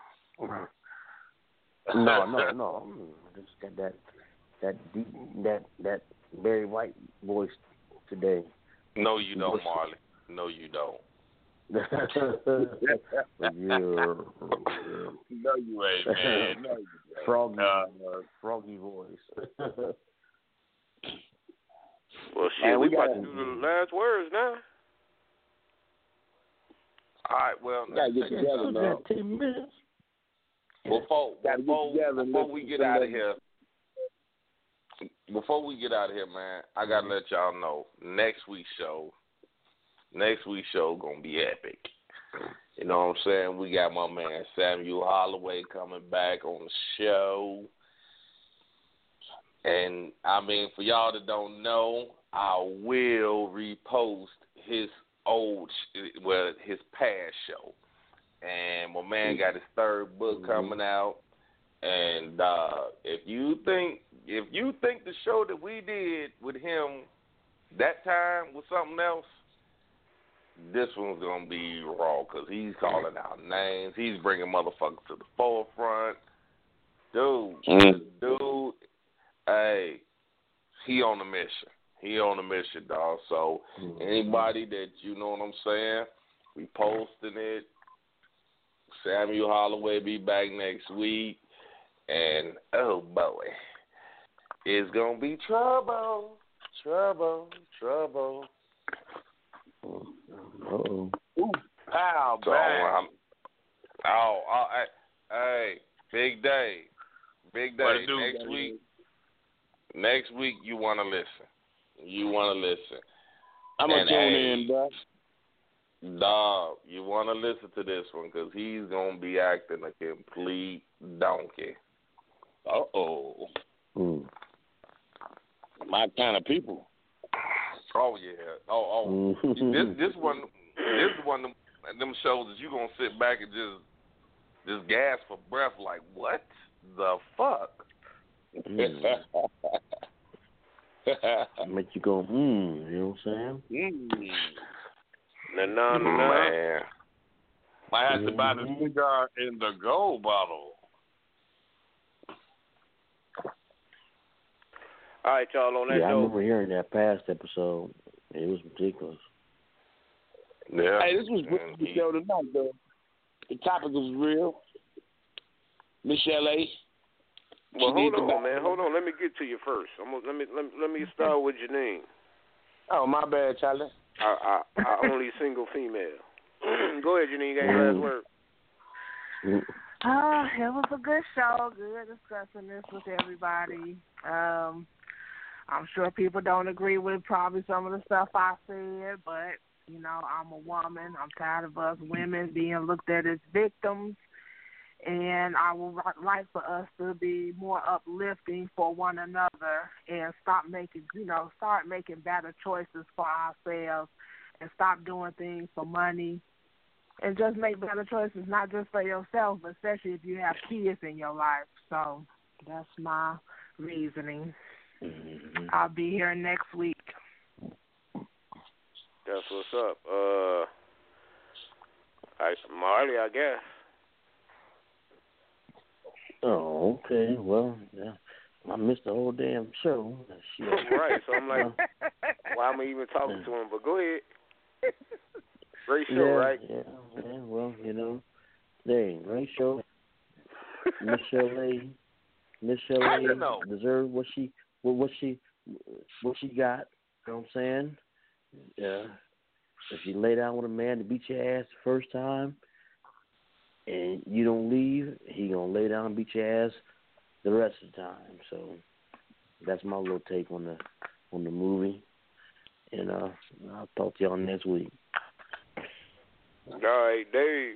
No, no, no. Mm, just got that that deep that that Barry White voice today. No, you don't, Marley. No, you don't. yeah. No, you ain't, man. No, you ain't. Froggy, Uh, froggy voice. Well, shit, Man, we, we about gotta- to do the last words now. All right, well, Gotta get together now. Ten minutes. Before Gotta get before, together and before listen we to get some out of of here, before we get out of here, man, I gotta let y'all know next week's show, next week's show gonna be epic. You know what I'm saying? We got my man Samuel Holloway coming back on the show, and I mean, for y'all that don't know, I will repost his old, well, his past show. And my man got his third book coming out. And uh, if you think if you think the show that we did with him that time was something else, this one's gonna be raw because he's calling out names. He's bringing motherfuckers to the forefront. Dude, Mm. dude, hey, he on a mission. He on a mission, dog. So anybody that, you know what I'm saying, we posting it. Samuel Holloway be back next week. And, oh, boy, it's going to be trouble, trouble, trouble. Uh-oh. Pow, So, bang. Um, oh, oh hey, hey, big day. Big What day. it do, Next baby? week, next week you want to listen. You want to listen. I'm going And, to tune hey, in, bro. Dog, you want to listen to this one because he's going to be acting a complete donkey. Uh-oh. Hmm. My kind of people. Oh, yeah. Oh, oh. this this one, this is one of them, them shows that you going to sit back and just just gasp for breath like, what the fuck? Make you go, hmm, you know what I'm saying? Mm. Nah, nah, nah, nah. Man. Might have to buy Mm-hmm. the cigar in the gold bottle. All right, y'all, on that Yeah, I note. remember hearing that past episode. It was ridiculous. Yeah. Hey, this was And good he- show tonight, though. The topic was real. Michelle A. Well, She hold needs to on, back- man. Hold on. Let me get to you first. I'm gonna, let me let me let me start with Janine. Oh, my bad, Charlie. Our, our, our only single female. Go ahead, Janine. You got your last word. Oh, it was a good show. Good discussing this with everybody. Um, I'm sure people don't agree with probably some of the stuff I said, but, you know, I'm a woman. I'm tired of us women being looked at as victims. And I would like for us to be more uplifting for one another and stop making, you know, start making better choices for ourselves and stop doing things for money and just make better choices, not just for yourself, but especially if you have kids in your life. So that's my reasoning. Mm-hmm. I'll be here next week. That's what's up. Uh, I, Marley, I guess. Oh, okay. Well, yeah. I missed the whole damn show. Shit. Right, so I'm like, why am I even talking to him? But go ahead. Great show, yeah, right? Yeah, yeah, well, you know, hey, great show. Michelle A. Michelle How A. you know? deserved what she, what, what she, what she got. You know what I'm saying? Yeah. If you lay down with a man to beat your ass the first time, and you don't leave, he gonna lay down and beat your ass the rest of the time. So that's my little take on the on the movie. And uh, I'll talk to y'all next week. All right, Dave.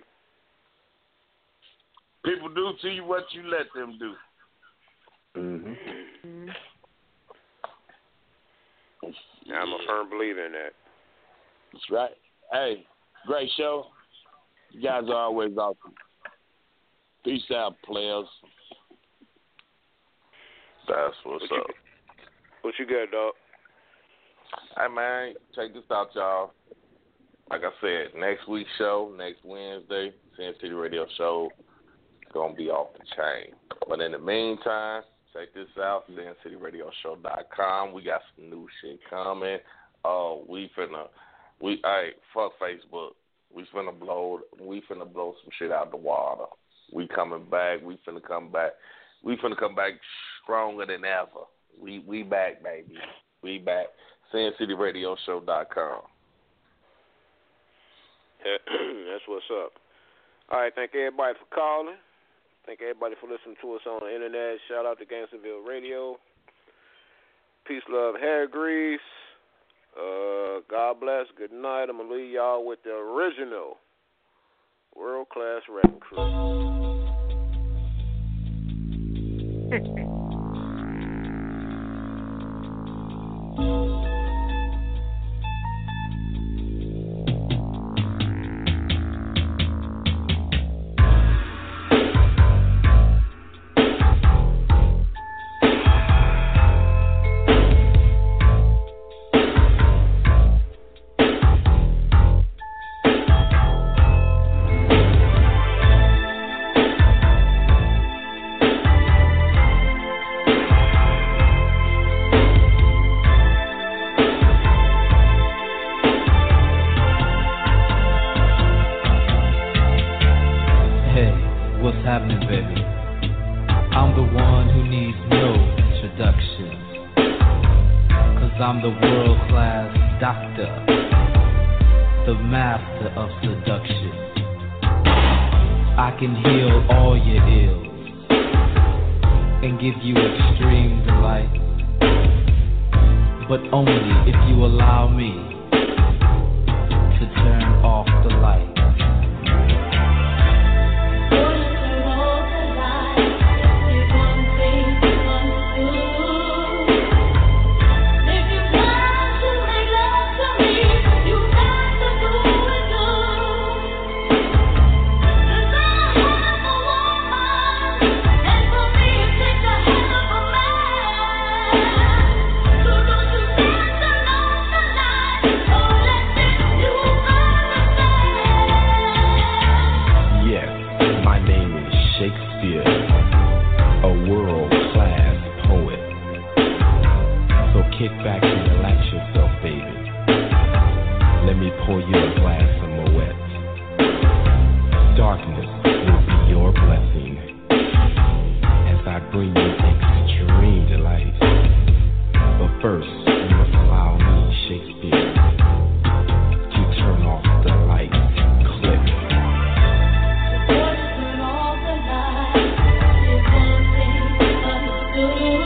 People do to you what you let them do. Mm-hmm. Yeah, I'm a firm believer in that. That's right. Hey, great show. You guys are always awesome. Peace out, players. That's what's what up. You, what you got, dog? Hey, man, check this out, y'all. like I said, next week's show, next Wednesday, Sin City Radio Show, is going to be off the chain. But in the meantime, check this out, sin city radio show dot com. We got some new shit coming. Oh, we finna, we, hey, fuck Facebook. We finna blow, we finna blow some shit out the water. We coming back. We finna come back. We finna come back stronger than ever. We we back, baby. We back. sin city radio show dot com. That's what's up. All right, thank everybody for calling. Thank everybody for listening to us on the internet. Shout out to Gangsterville Radio. Peace, love, hair grease. Uh, God bless. Good night. I'm going to leave y'all with the original world-class rapping crew. I'm the world-class doctor, the master of seduction. I can heal all your ills and give you extreme delight, but only if you allow me to turn off the light. Kick back and relax yourself, baby. Let me pour you a glass of Moet. Darkness will be your blessing as I bring you extreme delight. But first, you must allow me, Shakespeare, to turn off the lights. Click. Turn off the lights is one thing understood.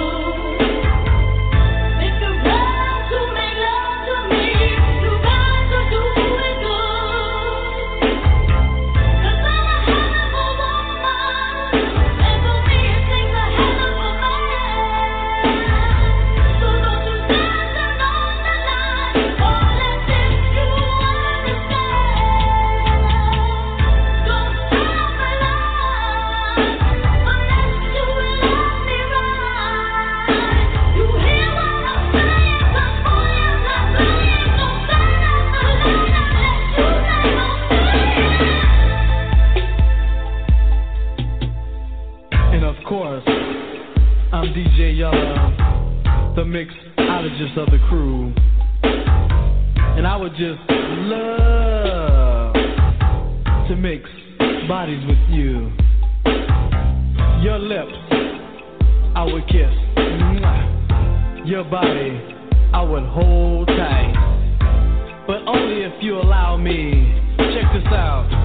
I'm D J Yella, the mixologist of the crew, and I would just love to mix bodies with you. Your lips I would kiss, your body I would hold tight, but only if you allow me. Check this out.